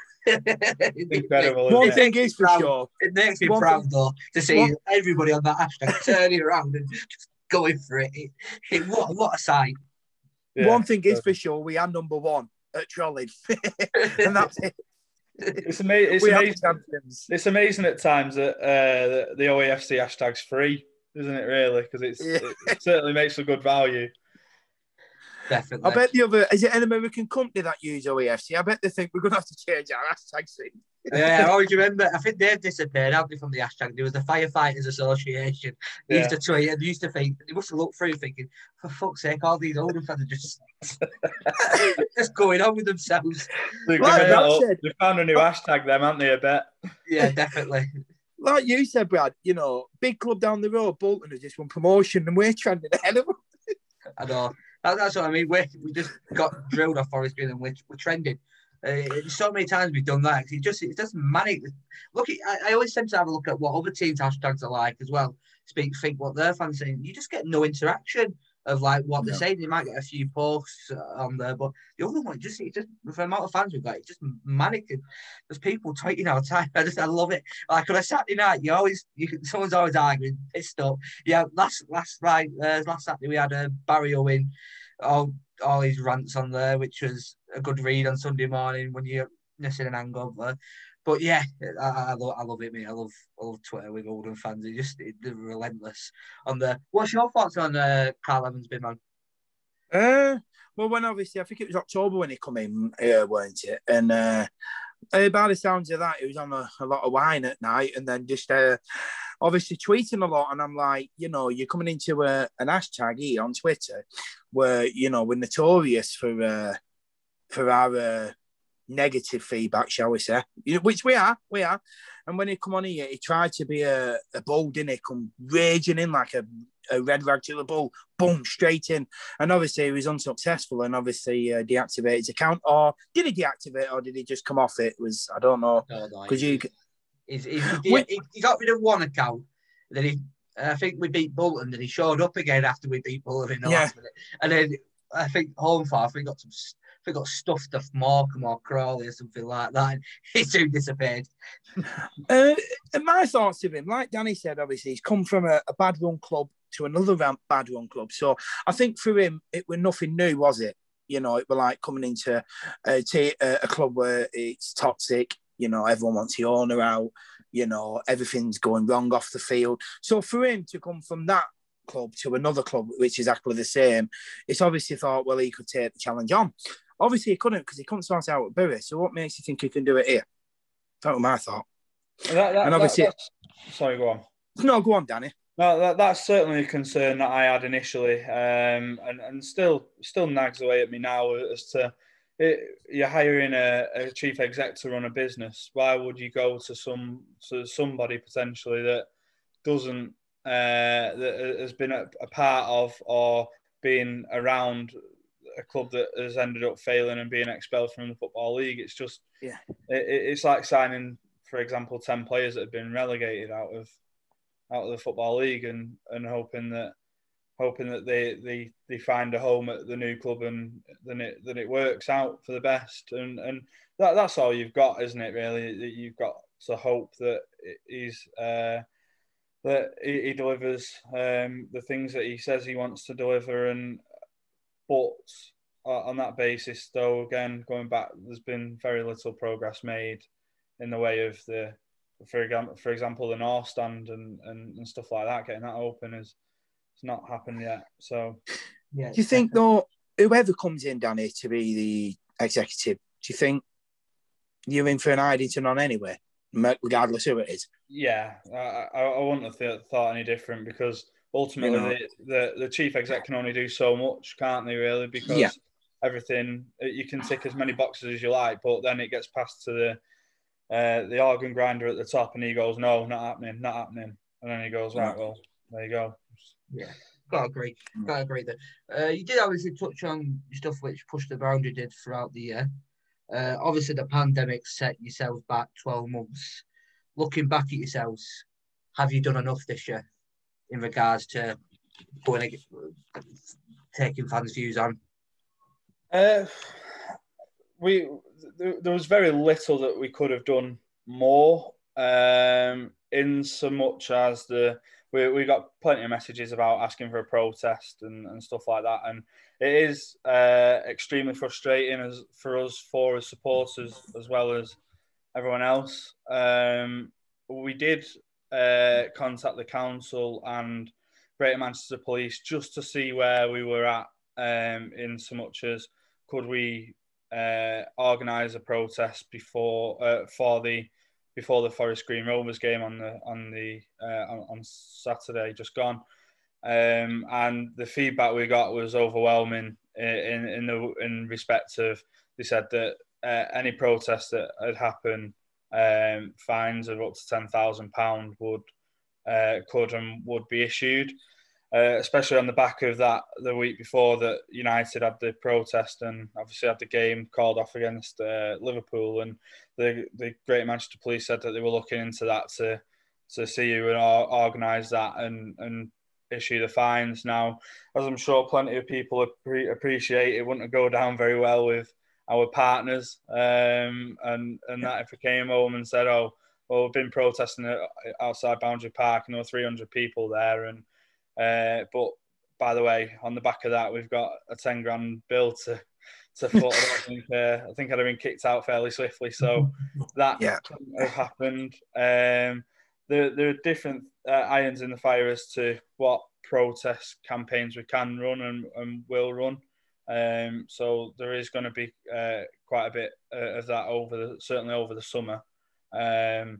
Incredible. One Isn't thing it? is for proud. sure. It makes me One proud thing, though to see one, everybody on that hashtag turning around and just going for it. It, it what what a sight. Yeah, one thing is for sure, we are number one at trolling, and that's it. It's, ama- it's we amazing. are champions. It's amazing at times that uh, the, the O A F C hashtag's free, isn't it? Really, because it's Yeah. it, it certainly makes a good value. Definitely. I bet the other is it an American company that use O A F C? I bet they think we're going to have to change our hashtag soon. Yeah, I always remember. I think they've disappeared, haven't they, from the hashtag? There was the Firefighters Association. They Yeah. used to tweet and they used to think, they must have looked through thinking, for fuck's sake, all these older fans are just, just going on with themselves. They've, Like given Brad that up. said- They've found a new hashtag, them, haven't they? I bet. Yeah, definitely. Like you said, Brad, you know, big club down the road, Bolton has just won promotion, and we're trending ahead of them. I know. That, that's what I mean. We we just got drilled off Forest Green and we're, we're trending. Uh, so many times we've done that. It just it doesn't manic. Look, I, I always tend to have a look at what other teams' hashtags are like as well. Speak, think what their fans saying. You just get no interaction of like what they're No. saying. You might get a few posts on there, but the other one just it just for the amount of fans we've got, it's just manic. And there's people tweeting all the time. I just I love it. Like on a Saturday night, you always you can, someone's always arguing, pissed up. Yeah, last last right uh, last Saturday we had a uh, Barry Owen. All all his rants on there, which was a good read on Sunday morning when you're missing an hangover. But yeah, I, I, love, I love it, mate. I love, I love Twitter with Oldham fans. They just they're relentless on there. What's your thoughts on uh, Carl Evans, big man? Uh, well, when obviously I think it was October when he come in, uh, weren't it? And uh, uh, by the sounds of that, he was on a, a lot of wine at night, and then just uh, obviously tweeting a lot. And I'm like, you know, you're coming into a, an hashtag here on Twitter where you know we're notorious for uh, for our uh, negative feedback, shall we say? You know, which we are, we are. And when he come on here, he tried to be a, a bull, didn't he? Come raging in like a, a red rag to the bull, boom, straight in. And obviously he was unsuccessful and obviously uh, deactivated his account. Or did he deactivate or did he just come off it? it was I don't know. No, no, Because you... He's, he's, he, he, he got rid of one account. Then he, I think we beat Bolton and he showed up again after we beat Bolton in the yeah. last minute. And then I think Home Farm, we got some... we got stuffed off Morecambe or Crawley or something like that, and he soon disappeared. uh, and my thoughts of him, like Danny said, obviously, he's come from a, a bad run club to another bad run club. So I think for him, it was nothing new, was it? You know, it was like coming into a, t- a club where it's toxic, you know, everyone wants the owner out, you know, everything's going wrong off the field. So for him to come from that club to another club, which is exactly the same, it's obviously thought, well, he could take the challenge on. Obviously, he couldn't because he couldn't start out at Bury. So what makes you think he can do it here? That was my thought. That, that, and obviously... That, sorry, go on. No, go on, Danny. No, that, that's certainly a concern that I had initially um, and, and still still nags away at me now as to it, you're hiring a, a chief exec to run a business. Why would you go to some to somebody potentially that doesn't, uh, that has been a, a part of or been around a club that has ended up failing and being expelled from the Football League? It's just, yeah, it, it's like signing, for example, ten players that have been relegated out of out of the Football League and, and hoping that hoping that they, they, they find a home at the new club and then it then it works out for the best. And and that that's all you've got, isn't it? Really, you've got to hope that he's uh, that he, he delivers um, the things that he says he wants to deliver. And but on that basis, though, again, going back, there's been very little progress made in the way of the, for example, for example, the North Stand and, and, and stuff like that. Getting that open is it's not happened yet. So, yeah. Do you think though, whoever comes in, Danny, to be the executive, do you think you're in for an Iddington on anyway, regardless who it is? Yeah, I, I, I wouldn't have th- thought any different because ultimately, you know, the, the, the chief exec can only do so much, can't they, really? Because yeah. everything, you can tick as many boxes as you like, but then it gets passed to the uh, the organ grinder at the top and he goes, no, not happening, not happening. And then he goes, right, well, there you go. Yeah, gotta agree. Gotta agree there. Uh, you did obviously touch on stuff which Push the Boundary did throughout the year. Uh, obviously, the pandemic set yourselves back twelve months. Looking back at yourselves, have you done enough this year in regards to going taking fans' views on? Uh, we there, there was very little that we could have done more. Um, in so much as the we we got plenty of messages about asking for a protest and, and stuff like that, and it is uh, extremely frustrating as for us for as supporters as well as everyone else. Um, we did uh, contact the council and Greater Manchester Police just to see where we were at, um, in so much as could we uh, organise a protest before uh, for the before the Forest Green Rovers game on the on the uh, on, on Saturday just gone, um, and the feedback we got was overwhelming in in the in respect of they said that uh, any protest that had happened, um, fines of up to ten thousand pound would uh, could and would be issued. uh, especially on the back of that the week before that United had the protest and obviously had the game called off against uh, Liverpool, and the the Great Manchester Police said that they were looking into that to to see who would organise that and and issue the fines. Now, as I'm sure plenty of people appreciate, it wouldn't go down very well with our partners, um, and and that if we came home and said, oh, well, we've been protesting outside Boundary Park and there were three hundred people there, and uh, but by the way, on the back of that, we've got a ten grand bill to to foot. I think uh, I think I'd have been kicked out fairly swiftly, so that yeah. couldn't have happened. Um, there there are different uh, irons in the fire as to what protest campaigns we can run and, and will run. Um, so there is going to be uh, quite a bit uh, of that over the, certainly over the summer. Um,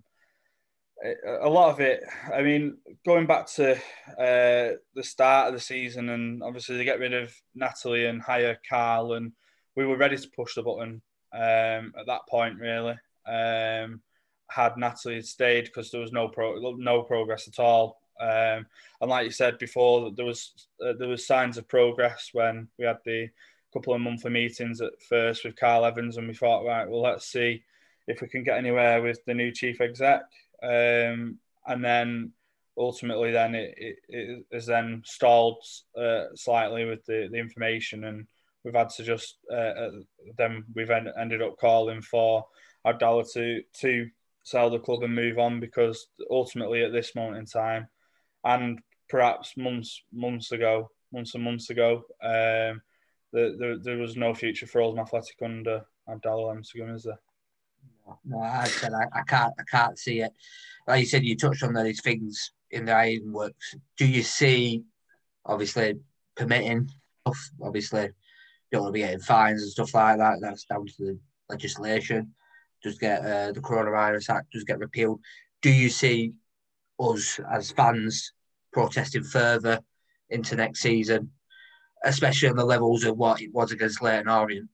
a lot of it, I mean, going back to uh, the start of the season, and obviously they get rid of Natalie and hire Carl, and we were ready to push the button um, at that point, really. Um, had Natalie stayed, because there was no pro- no progress at all. Um, and like you said before, there was uh, there was signs of progress when we had the couple of monthly meetings at first with Carl Evans, and we thought, right, well, let's see if we can get anywhere with the new chief exec. Um, and then ultimately, then it, it, it has then stalled uh, slightly with the, the information, and we've had to just uh, then we've en- ended up calling for Abdallah to to sell the club and move on, because ultimately at this moment in time, and perhaps months months ago, months and months ago, um, the, the, there was no future for Oldham Athletic under Abdallah Emsegum, is there? No, I said I, I can't I can't see it. Like you said, you touched on those things in the ironworks. Do you see, obviously, permitting stuff? Obviously, don't want to be getting fines and stuff like that. That's down to the legislation. Just get uh, the Coronavirus Act just get repealed. Do you see us as fans protesting further into next season, especially on the levels of what it was against Leyton Orient?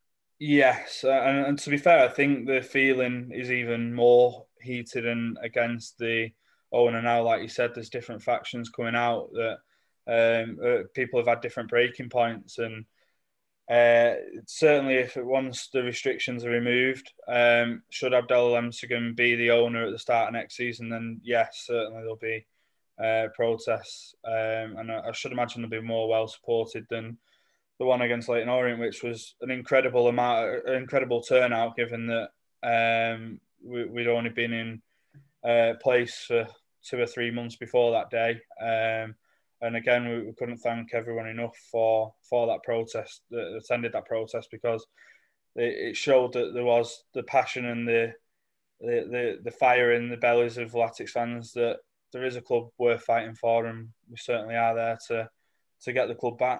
Yes, uh, and, and to be fair, I think the feeling is even more heated and against the owner now. Like you said, there's different factions coming out that um, uh, people have had different breaking points, and uh, certainly if it, once the restrictions are removed, um, should Abdallah Emsegum be the owner at the start of next season, then yes, certainly there'll be uh, protests, um, and I, I should imagine they'll be more well supported than the one against Leyton Orient, which was an incredible amount, an incredible turnout, given that um, we, we'd only been in uh, place for two or three months before that day. Um, and again, we, we couldn't thank everyone enough for for that protest, that attended that protest, because it, it showed that there was the passion and the the, the the fire in the bellies of Latics fans, that there is a club worth fighting for, and we certainly are there to to get the club back.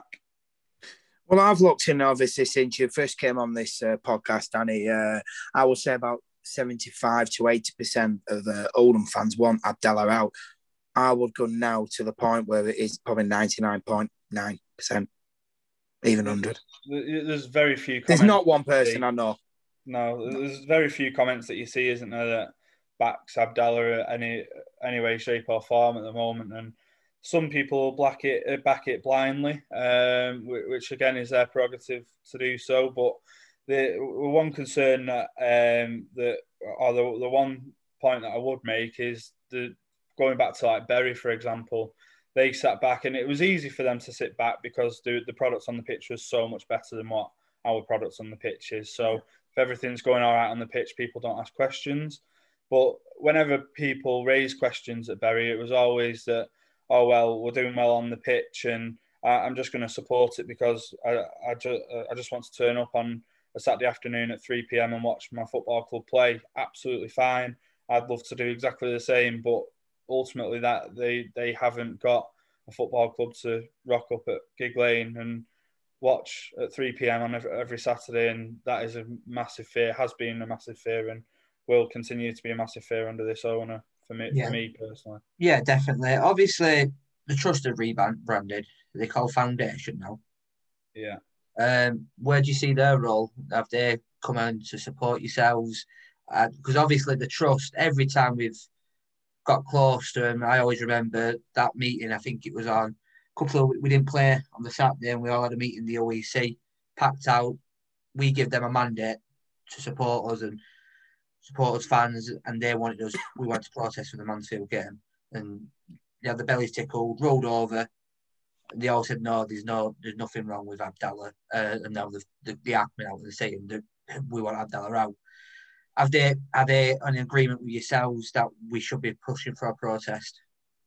Well, I've looked in, obviously, since you first came on this uh, podcast, Danny. Uh, I would say about seventy-five to eighty percent of the Oldham fans want Abdallah out. I would go now to the point where it is probably ninety-nine point nine percent, even one hundred. There's very few comments. There's not one person I know. No, there's very few comments that you see, isn't there, that backs Abdallah any any way, shape or form at the moment. And some people back it, back it blindly, um, which again is their prerogative to do so. But the one concern that, um, that or the, the one point that I would make is the going back to like Bury, for example. They sat back, and it was easy for them to sit back because the the products on the pitch was so much better than what our products on the pitch is. So if everything's going all right on the pitch, people don't ask questions. But whenever people raise questions at Bury, it was always that, oh, well, we're doing well on the pitch, and I'm just going to support it because I, I, just, I just want to turn up on a Saturday afternoon at three p.m. and watch my football club play. Absolutely fine. I'd love to do exactly the same, but ultimately that they, they haven't got a football club to rock up at Gig Lane and watch at three p.m. on every, every Saturday, and that is a massive fear, has been a massive fear, and will continue to be a massive fear under this owner. For me, yeah. for me personally. Yeah, definitely. Obviously, the Trust have rebranded. They call Foundation now. Yeah. Um, where do you see their role? Have they come in to support yourselves? Because uh, obviously, the Trust, every time we've got close to them, I always remember that meeting. I think it was on couple of we didn't play on the Saturday, and we all had a meeting in the O E C, packed out. We give them a mandate to support us and support us fans, and they wanted us. We went to protest for the Mansfield game, and they had the bellies tickled, rolled over. And they all said no, there's no, there's nothing wrong with Abdallah, uh, and now the the, the admin out there saying that we want Abdallah out. Have they are they an agreement with yourselves that we should be pushing for a protest?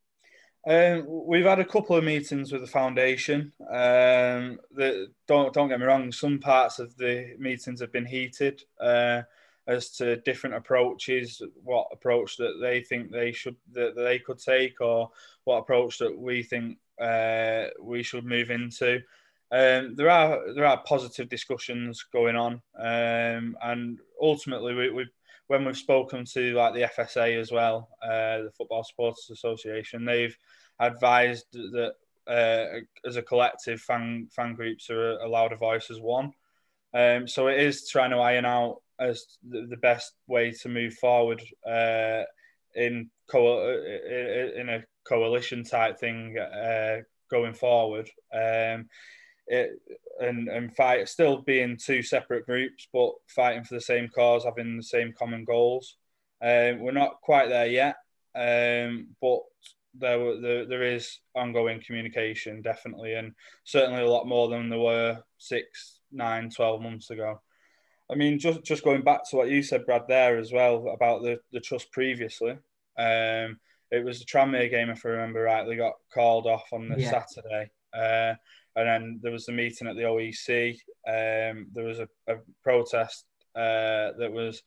Um, we've had a couple of meetings with the foundation. Um, the, don't don't get me wrong. Some parts of the meetings have been heated uh, as to different approaches, what approach that they think they should that they could take, or what approach that we think uh, we should move into. Um, there are there are positive discussions going on, um, and ultimately we, we when we've spoken to like the F S A as well, uh, the Football Supporters Association, they've advised that uh, as a collective, fan fan groups are allowed a voice as one. Um, so it is trying to iron out as the, the best way to move forward uh, in co- in a coalition type thing uh, going forward. Um, It, and and fight still being two separate groups, but fighting for the same cause, having the same common goals. Um, we're not quite there yet, um, but there, there there is ongoing communication, definitely, and certainly a lot more than there were six, nine, twelve months ago. I mean, just just going back to what you said, Brad, there as well about the, the trust previously. Um, it was the Tranmere game, if I remember rightly, got called off on the Yeah. Saturday. Uh, and then there was the meeting at the O E C. Um, there was a, a protest uh, that was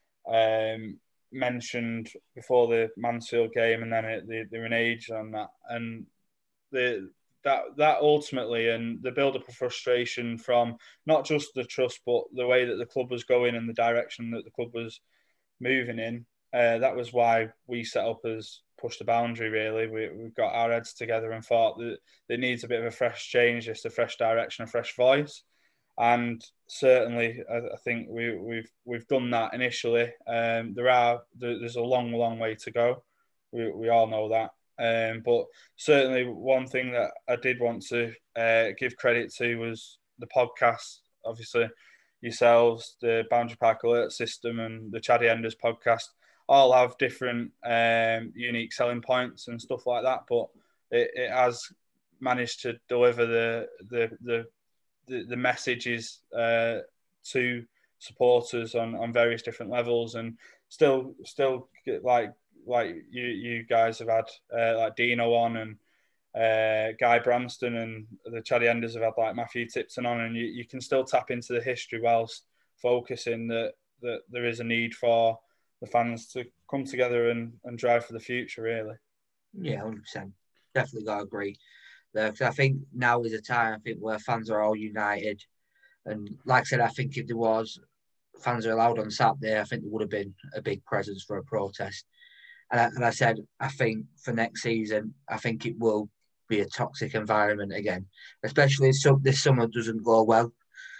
um, mentioned before the Mansfield game, and then it, they, they reneged on that. And the that that ultimately, and the build-up of frustration from not just the trust, but the way that the club was going and the direction that the club was moving in. Uh, that was why we set up as Push the Boundary, really. We, we got our heads together and thought that there needs a bit of a fresh change, just a fresh direction, a fresh voice. And certainly, I, I think we, we've we've done that initially. Um, there are there's a long, long way to go. We we all know that. Um, but certainly, one thing that I did want to uh, give credit to was the podcast. Obviously, yourselves, the Boundary Park Alert System, and the Chaddy Enders podcast all have different um, unique selling points and stuff like that. But it, it has managed to deliver the the the the, the messages uh, to supporters on, on various different levels, and still still like like you you guys have had uh, like Dino on, and uh, Guy Branston, and the Chaddy Enders have had like Matthew Tipton on, and you, you can still tap into the history whilst focusing that that there is a need for the fans to come together and, and drive for the future, really. Yeah, one hundred percent. Definitely got to agree. Because I think now is a time, I think, where fans are all united. And like I said, I think if there was fans are allowed on Saturday, I think there would have been a big presence for a protest. And I, and I said, I think for next season, I think it will be a toxic environment again, especially if so, this summer doesn't go well.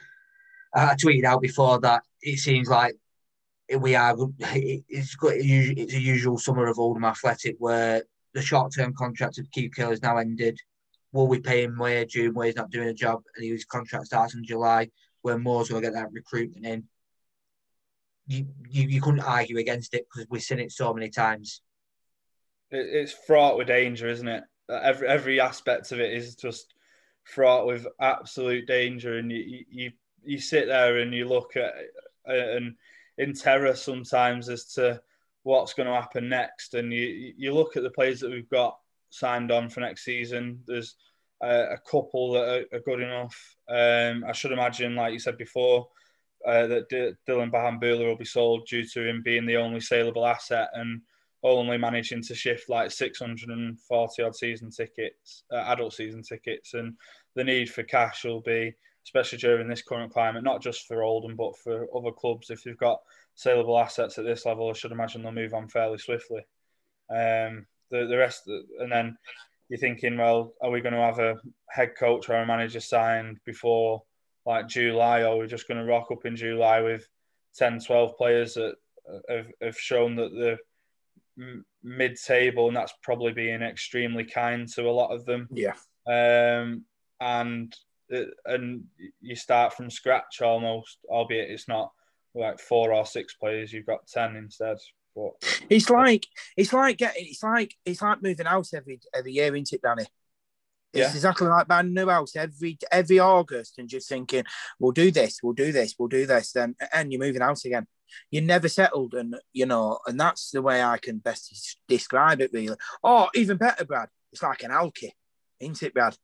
I tweeted out before that it seems like we are. It's got it's a usual summer of Oldham Athletic where the short-term contract of Keith Curle has now ended. Will we pay him where June where he's not doing a job and his contract starts in July, where Moore's going to get that recruitment in? You, you you couldn't argue against it because we've seen it so many times. It's fraught with danger, isn't it? Every every aspect of it is just fraught with absolute danger, and you you you sit there and you look at and in terror sometimes as to what's going to happen next. And you you look at the players that we've got signed on for next season. There's a, a couple that are, are good enough. Um, I should imagine, like you said before, uh, that D- Dylan Bahambula will be sold due to him being the only saleable asset and only managing to shift like six hundred forty odd season tickets, uh, adult season tickets. And the need for cash will be, especially during this current climate, not just for Oldham, but for other clubs. If you've got saleable assets at this level, I should imagine they'll move on fairly swiftly. Um, the, the rest, and then you're thinking, well, are we going to have a head coach or a manager signed before like July, or are we just going to rock up in July with ten, twelve players that have, have shown that they're mid-table, and that's probably being extremely kind to a lot of them. Yeah. um, and and you start from scratch almost, albeit it's not like four or six players. You've got ten instead. But it's like it's like getting it's like it's like moving house every every year, isn't it, Danny? It's yeah. exactly like buying a new house every every August and just thinking, we'll do this, we'll do this, we'll do this, then and you're moving house again. You're never settled, and you know, and that's the way I can best describe it, really. Or even better, Brad, it's like an alky, isn't it, Brad?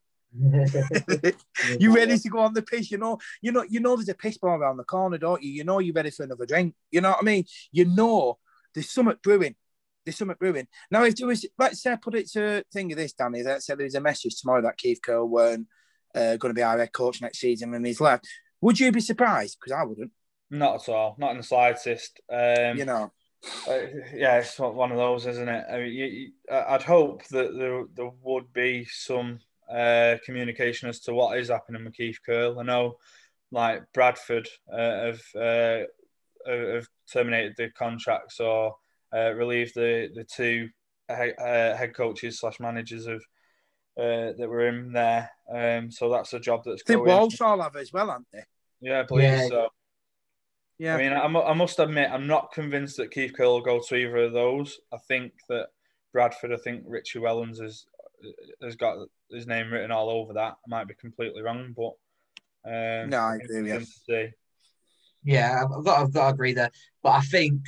You're ready to go on the piss, you know. You know, you know. There's a piss bar around the corner, don't you? You know, you're ready for another drink. You know what I mean? You know, there's something brewing. There's something brewing. Now, if there was, let's say, put it to think of this, Danny. Let's say there's a message tomorrow that Keith Curle weren't uh, going to be our head coach next season and he's left. Would you be surprised? Because I wouldn't. Not at all. Not in the slightest. Um, you know. Uh, yeah, it's one of those, isn't it? I mean, you, you, I'd hope that there there would be some uh, communication as to what is happening with Keith Curle. I know, like Bradford uh, have uh, have terminated the contracts or uh, relieved the the two head, uh, head coaches slash managers of uh, that were in there. Um, so that's a job that's going. I think Walsall have as well, haven't they? Yeah, I believe yeah. so. Yeah. I mean, I, I must admit, I'm not convinced that Keith Curle will go to either of those. I think that Bradford, I think Richie Wellens has has got his name written all over that. I might be completely wrong, but um, no, I agree with you. Yeah, I've got I've got to agree there, but I think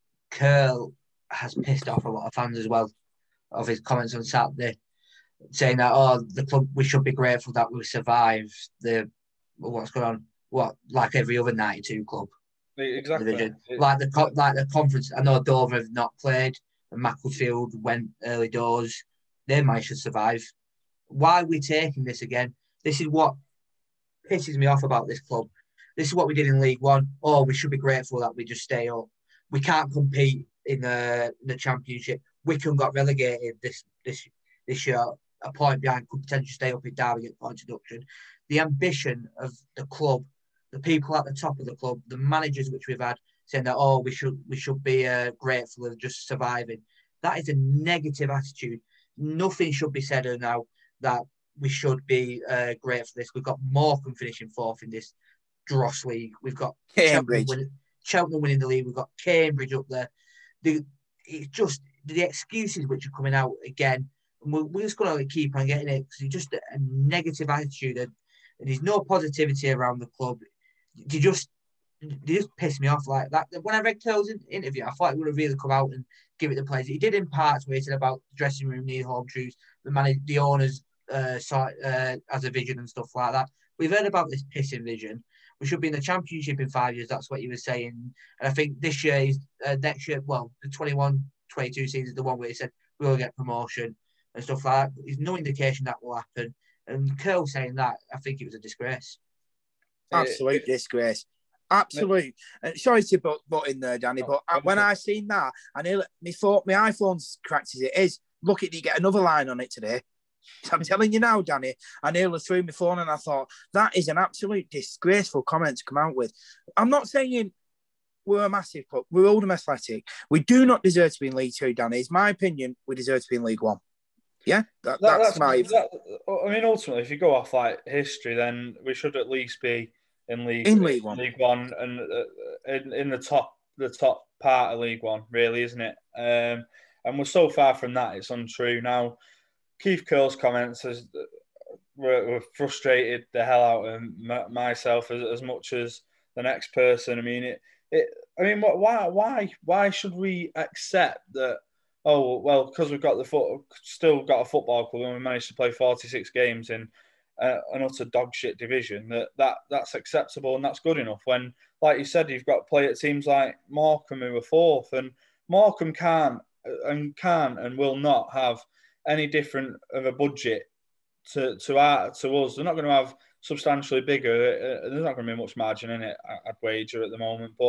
Curle has pissed off a lot of fans as well of his comments on Saturday, saying that oh the club we should be grateful that we survived the what's going on what like every other ninety-two club. Exactly. Division. Like the like the conference, I know Dover have not played, and Macclesfield went early doors. They managed to survive. Why are we taking this again? This is what pisses me off about this club. This is what we did in League One. Oh, we should be grateful that we just stay up. We can't compete in the in the Championship. Wycombe got relegated this this this year. A point behind, could potentially stay up in Derby at point deduction. The ambition of the club. The people at the top of the club, the managers which we've had saying that oh we should we should be uh, grateful of just surviving. That is a negative attitude. Nothing should be said now that we should be uh, grateful for this. We've got Morecambe finishing fourth in this Dross League. We've got Cambridge, Cheltenham winning, Cheltenham winning the league. We've got Cambridge up there. The, it's just the excuses which are coming out again. And we're, we're just going to keep on getting it because it's just a, a negative attitude and, and there's no positivity around the club. You just, you just piss me off like that. When I read Curle's interview, I thought he would have really come out and give it the players. He did in parts where he said about the dressing room need home truths, the man, the owners uh, saw uh, as a vision and stuff like that. We've heard about this pissing vision. We should be in the Championship in five years. That's what he was saying. And I think this year, is uh, next year, well, the twenty-one twenty-two season is the one where he said we'll get promotion and stuff like that. There's no indication that will happen. And Curle saying that, I think it was a disgrace. Absolute disgrace. Absolute. Uh, sorry to butt, butt in there, Danny, but uh, when I seen that, I nearly, me thought my iPhone's cracked as it is. Look at you get another line on it today. I'm telling you now, Danny, I nearly threw my phone and I thought, that is an absolute disgraceful comment to come out with. I'm not saying we're a massive club. We're Oldham Athletic. We do not deserve to be in League Two, Danny. It's my opinion, we deserve to be in League One. Yeah, that, that, that's, that's my. That, I mean, ultimately, if you go off like history, then we should at least be in League in League One, League One, and uh, in in the top the top part of League One, really, isn't it? Um, and we're so far from that; it's untrue. Now, Keith Curle's comments has were, were frustrated the hell out of m- myself as, as much as the next person. I mean, it. it I mean, why why why should we accept that? Oh, well, because we've got the foot, still got a football club and we managed to play forty-six games in uh, an utter dog shit division, that, that that's acceptable and that's good enough. When, like you said, you've got to play at teams like Morecambe who are fourth, and Morecambe can't and can and will not have any different of a budget to to our, to us. They're not going to have substantially bigger. Uh, there's not going to be much margin in it, I'd wager at the moment, but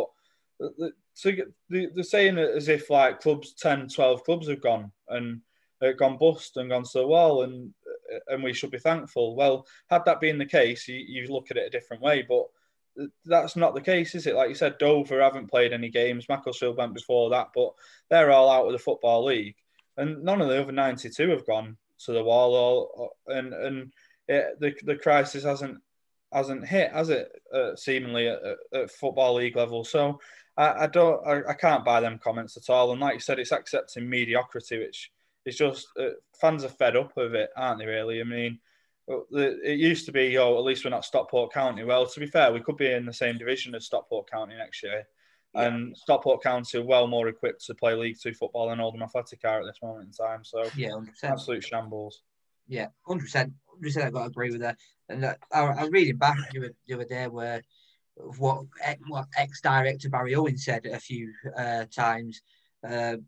so they're saying it as if like clubs, ten, twelve clubs have gone and uh, gone bust and gone to the wall, and and we should be thankful. Well, had that been the case, you, you look at it a different way, but that's not the case, is it? Like you said, Dover haven't played any games. Macclesfield went before that, but they're all out of the Football League, and none of the other ninety-two have gone to the wall, or, and and it, the the crisis hasn't hasn't hit, has it? Uh, seemingly at, at football league level. So I, I don't, I, I can't buy them comments at all. And like you said, it's accepting mediocrity, which is just uh, fans are fed up of it, aren't they? Really, I mean. It used to be, oh, at least we're not Stockport County. Well, to be fair, we could be in the same division as Stockport County next year. Yeah. And Stockport County are well more equipped to play League Two football than Oldham Athletic are at this moment in time. So, yeah, one hundred percent. Absolute shambles. Yeah, one hundred percent. one hundred percent I've got to agree with that. And uh, I, I was reading back the, the other day where what, what ex-director Barry Owen said a few uh, times. Uh,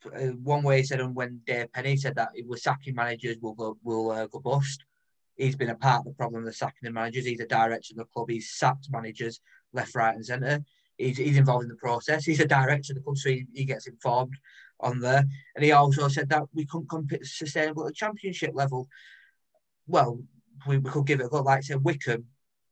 one way he said, and when Dave Penny said that it was sacking managers will go, will uh, go bust. He's been a part of the problem of the sacking of managers. He's a director of the club. He's sacked managers left, right, and centre. He's, he's involved in the process. He's a director of the club, so he, he gets informed on there. And he also said that we couldn't compete sustainable at the championship level. Well, we, we could give it a go. Like, say, Wickham,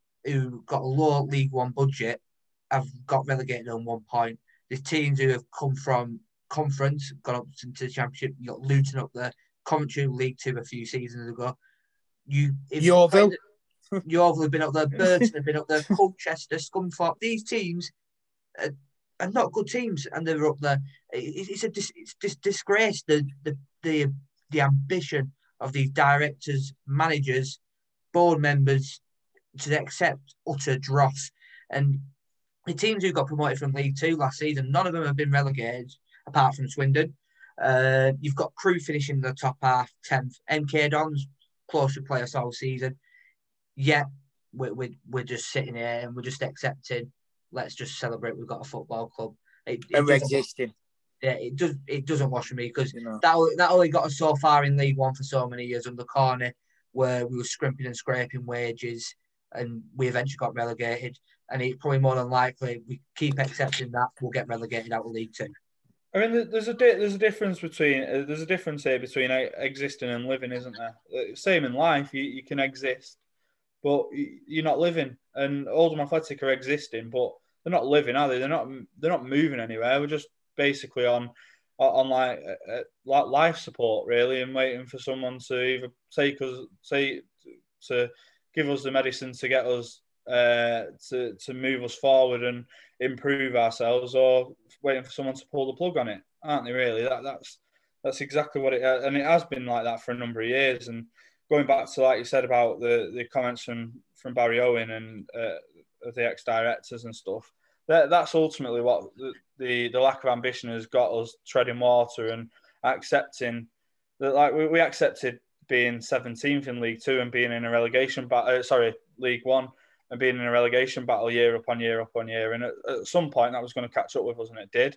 who got a low League One budget, have got relegated on one point. There's teams who have come from conference, gone up into the championship. You got Luton up there, Coventry League Two a few seasons ago. You, Yeovil, Yeovil have been up there. Burton have been up there. Colchester, Scunthorpe. These teams are, are not good teams, and they're up there. It, it's a dis, it's dis, disgrace the, the the the ambition of these directors, managers, board members to accept utter dross. And the teams who got promoted from League Two last season, none of them have been relegated, apart from Swindon. Uh, you've got Crewe finishing in the top half, tenth. M K Dons close to play us all season. Yeah, we're, we're, we're just sitting here and we're just accepting, let's just celebrate we've got a football club. It, it and we're existing. Yeah, it, does, it doesn't wash with me because you know. that, that only got us so far in League One for so many years under Corney, where we were scrimping and scraping wages and we eventually got relegated. And it's probably more than likely we keep accepting that, we'll get relegated out of League Two. I mean, there's a there's a difference between uh, there's a difference here between existing and living, isn't there? Uh, same in life, you, you can exist, but you're not living. And Oldham Athletic are existing, but they're not living, are they? They're not they're not moving anywhere. We're just basically on on like uh, like life support really, and waiting for someone to either take us say to give us the medicine to get us uh, to to move us forward and improve ourselves, or waiting for someone to pull the plug on it, aren't they? Really, that that's that's exactly what it, and it has been like that for a number of years. And going back to like you said about the the comments from from Barry Owen and uh, the ex-directors and stuff, that that's ultimately what the, the the lack of ambition has got us treading water and accepting that. Like we, we accepted being seventeenth in League Two and being in a relegation battle. Uh, sorry, League One. And being in a relegation battle year upon year upon year. And at, at some point that was going to catch up with us, and it did.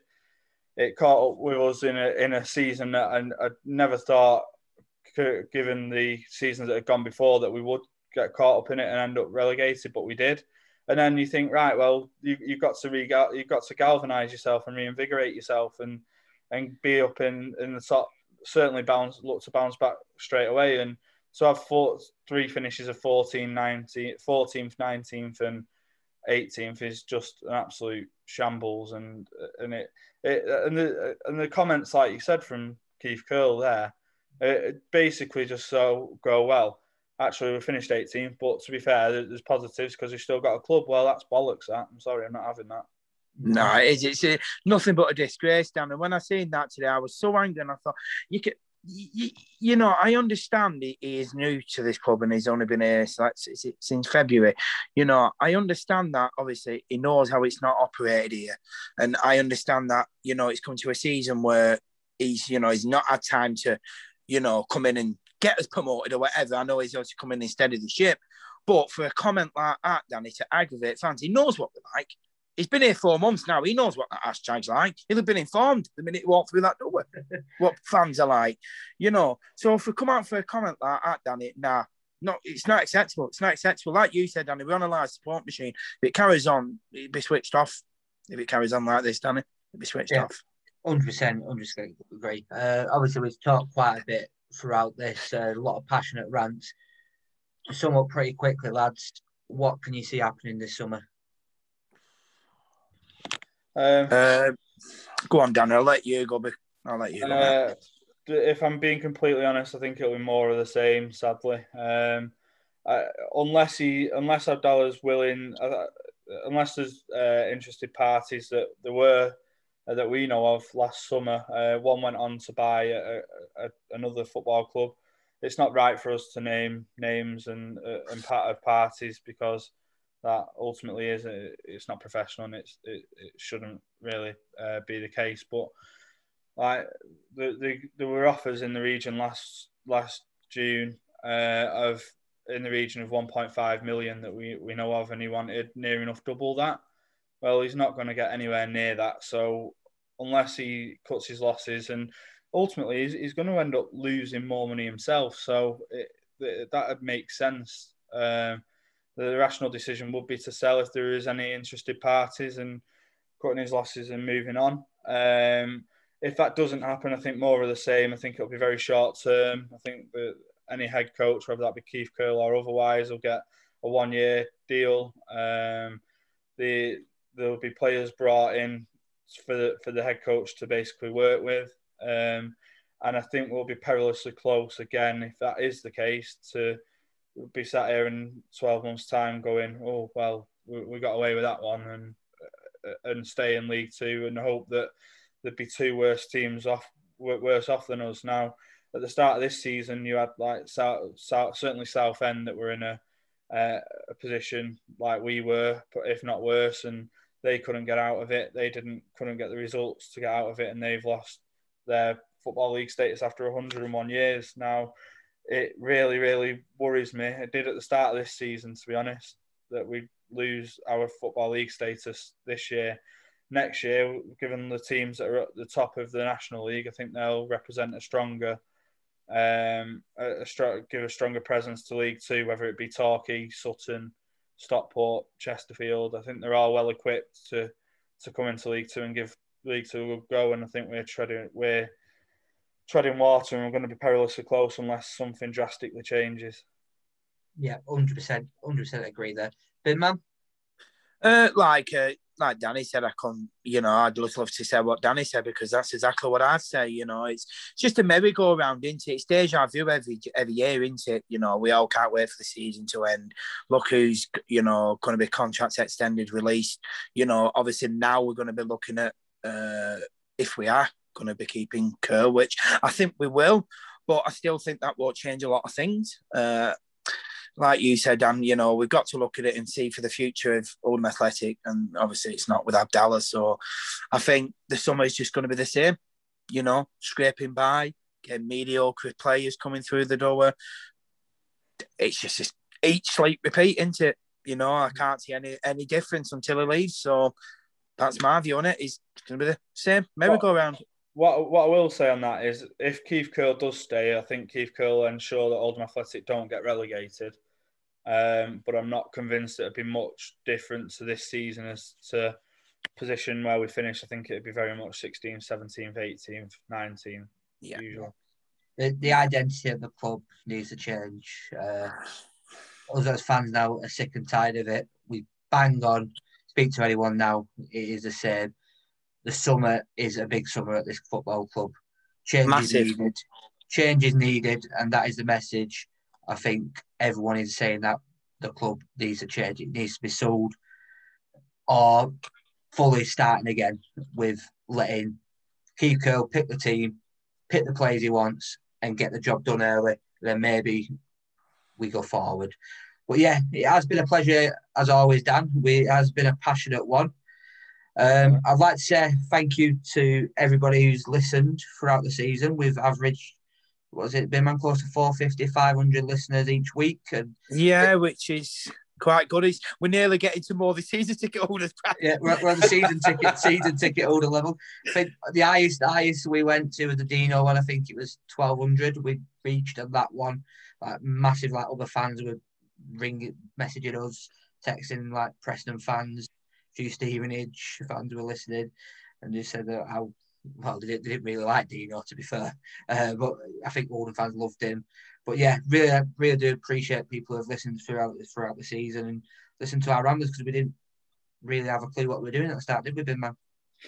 It caught up with us in a in a season that I, I never thought, given the seasons that had gone before, that we would get caught up in it and end up relegated, but we did. And then you think, right, well, you, you've got to re- you've got to galvanise yourself and reinvigorate yourself and and be up in, in the top, certainly bounce, look to bounce back straight away. And so I've fought three finishes of fourteenth, nineteenth, fourteenth, nineteenth, and eighteenth is just an absolute shambles. And and it, it and the and the comments, like you said, from Keith Curl there, it basically just so go, well, actually we finished eighteenth, but to be fair, there's positives because we've still got a club. Well, that's bollocks. That I'm sorry, I'm not having that. No, it's, it's uh, nothing but a disgrace, Dan. And when I seen that today, I was so angry, and I thought, you could. You, you know, I understand he, he is new to this club and he's only been here since, since February. You know, I understand that, obviously, he knows how it's not operated here. And I understand that, you know, it's come to a season where he's, you know, he's not had time to, you know, come in and get us promoted or whatever. I know he's also come in instead of the ship. But for a comment like that, Danny, to aggravate fans, he knows what we're like. He's been here four months now. He knows what that hashtag's like. He'll have been informed the minute he walked through that door what fans are like, you know. So if we come out for a comment like that, Danny, nah, no, it's not acceptable. It's not acceptable. Like you said, Danny, we're on a live support machine. If it carries on, it'll be switched off. If it carries on like this, Danny, it'll be switched yeah, off. one hundred percent, one hundred percent agree. Uh, obviously, we've talked quite a bit throughout this, uh, a lot of passionate rants. To sum up pretty quickly, lads, what can you see happening this summer? Um, uh, go on, Dan. I'll let you go. I'll let you go. Uh, if I'm being completely honest, I think it'll be more of the same. Sadly, um, I, unless he, unless Abdallah's willing, uh, unless there's uh, interested parties that there were uh, that we know of last summer. Uh, one went on to buy a, a, another football club. It's not right for us to name names and uh, and part of parties because that ultimately is a, it's not professional and it's it, it shouldn't really uh, be the case. But like the, the there were offers in the region last last June uh, of in the region of one point five million that we, we know of, and he wanted near enough double that. Well, he's not going to get anywhere near that. So unless he cuts his losses, and ultimately he's, he's going to end up losing more money himself. So it, it, that would make sense. Um, the rational decision would be to sell if there is any interested parties and cutting his losses and moving on. Um, if that doesn't happen, I think more of the same. I think it'll be very short term. I think that any head coach, whether that be Keith Curle or otherwise, will get a one year deal. Um, the there'll be players brought in for the for the head coach to basically work with, um, and I think we'll be perilously close again if that is the case to be sat here in twelve months' time going, oh well, we, we got away with that one, and and stay in League Two and hope that there'd be two worse teams off worse off than us. Now, at the start of this season, you had like South, South certainly Southend that were in a uh, a position like we were, but if not worse, and they couldn't get out of it. They didn't couldn't get the results to get out of it, and they've lost their Football League status after one hundred and one years. Now, it really, really worries me. It did at the start of this season, to be honest, that we lose our Football League status this year. Next year, given the teams that are at the top of the National League, I think they'll represent a stronger, um, a, a str- give a stronger presence to League Two, whether it be Torquay, Sutton, Stockport, Chesterfield. I think they're all well equipped to to come into League Two and give League Two a go. And I think we're treading we're treading water, and we're going to be perilously close unless something drastically changes. Yeah, hundred percent, hundred percent agree there. Bin man, uh, like uh, like Danny said, I can you know I'd just love to say what Danny said because that's exactly what I'd say. You know, it's just a merry-go-round, isn't it? It's deja vu every every year, isn't it? You know, we all can't wait for the season to end. Look who's you know going to be contracts extended, released. You know, obviously now we're going to be looking at uh, if we are going to be keeping Kerr, which I think we will, but I still think that won't change a lot of things. Uh, like you said, Dan, you know, we've got to look at it and see for the future of Oldham Athletic, and obviously it's not with Abdallah, so I think the summer is just going to be the same, you know, scraping by, getting mediocre players coming through the door. It's just each sleep repeat, isn't it? You know, I can't see any any difference until he leaves, so that's my view on it. It's going to be the same merry-go-round. What what I will say on that is, if Keith Curle does stay, I think Keith Curle will ensure that Oldham Athletic don't get relegated. Um, but I'm not convinced it'd be much different to this season as to position where we finish. I think it'd be very much sixteenth, seventeenth, eighteenth, nineteenth. Yeah. Usual. the, the identity of the club needs to change. Uh, us as fans now are sick and tired of it. We bang on, speak to anyone now, it is the same. The summer is a big summer at this football club. Change Massive. is needed. Change is needed, and that is the message. I think everyone is saying that the club needs to change. It needs to be sold or fully starting again with letting Keith Curle pick the team, pick the players he wants, and get the job done early. Then maybe we go forward. But yeah, it has been a pleasure as always, Dan. We, it has been a passionate one. Um, I'd like to say thank you to everybody who's listened throughout the season. We've averaged, what was it, been man close to four fifty, five hundred listeners each week. And yeah, it, which is quite good. It's, we're nearly getting to more the season ticket holders. Yeah, we're, we're at the season ticket season ticket holder level. I think the highest, the highest we went to was the Dino one. I think it was twelve hundred. We reached on that one. Like massive, like other fans were ringing, messaging us, texting like Preston fans. Few Stevenage fans were listening, and they said that how well they didn't, they didn't really like Dino, to be fair, uh, but I think Oldham fans loved him. But yeah, really, really do appreciate people who have listened throughout throughout the season and listened to our ramblers, because we didn't really have a clue what we were doing at the start, did we, Bin Man?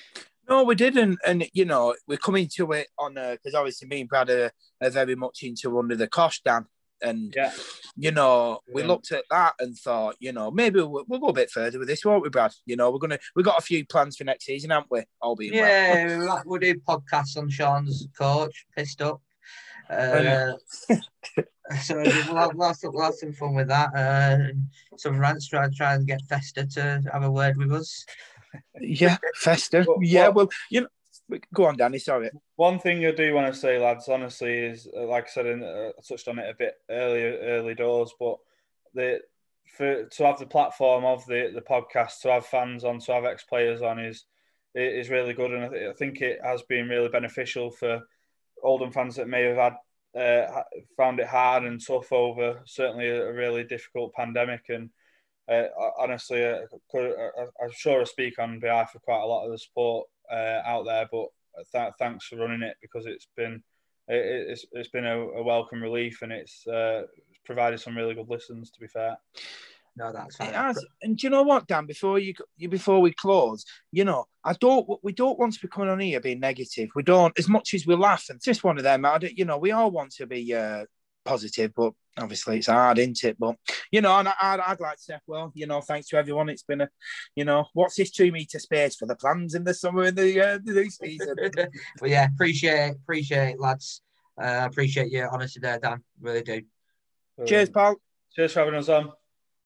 No, we didn't, and you know we're coming to it on because obviously me and Brad are, are very much into Under the Cosh, Dan, and Yeah. you know we Yeah. looked at that and thought, you know, maybe we'll, we'll go a bit further with this, won't we, Brad? You know, we're gonna we got a few plans for next season, haven't we? All being well. Yeah, we'll, we'll do podcasts on Sean's coach, pissed up. Uh, so we'll have, we'll, have some, we'll have some fun with that. Uh, some rants, try try and get Fester to have a word with us. Yeah, Fester. Well, yeah, well- well, you know, go on, Danny. Sorry. One thing I do want to say, lads, honestly, is uh, like I said, in, uh, I touched on it a bit earlier, early doors, but the for to have the platform of the, the podcast, to have fans on, to have ex players on, is is really good, and I, th- I think it has been really beneficial for Oldham fans that may have had uh, found it hard and tough over certainly a, a really difficult pandemic. And uh, honestly, uh, could, uh, I'm sure I speak on behalf of quite a lot of the support uh, out there, but th- thanks for running it, because it's been it, it's it's been a, a welcome relief, and it's uh, provided some really good listens, to be fair. No, that's It fine. has. And do you know what, Dan? Before you, you before we close, you know, I don't. We don't want to be coming on here being negative. We don't. As much as we laugh, and it's just one of them. I, don't- you know, we all want to be uh, positive, but obviously it's hard, isn't it? But you know, and I, I'd, I'd like to say, well, you know, thanks to everyone. It's been a, you know, what's this two meter space for the plans in the summer and the uh, the new season? But yeah, appreciate it, appreciate it, lads. I uh, appreciate your honesty there, Dan. Really do. Cheers, pal. Cheers for having us on.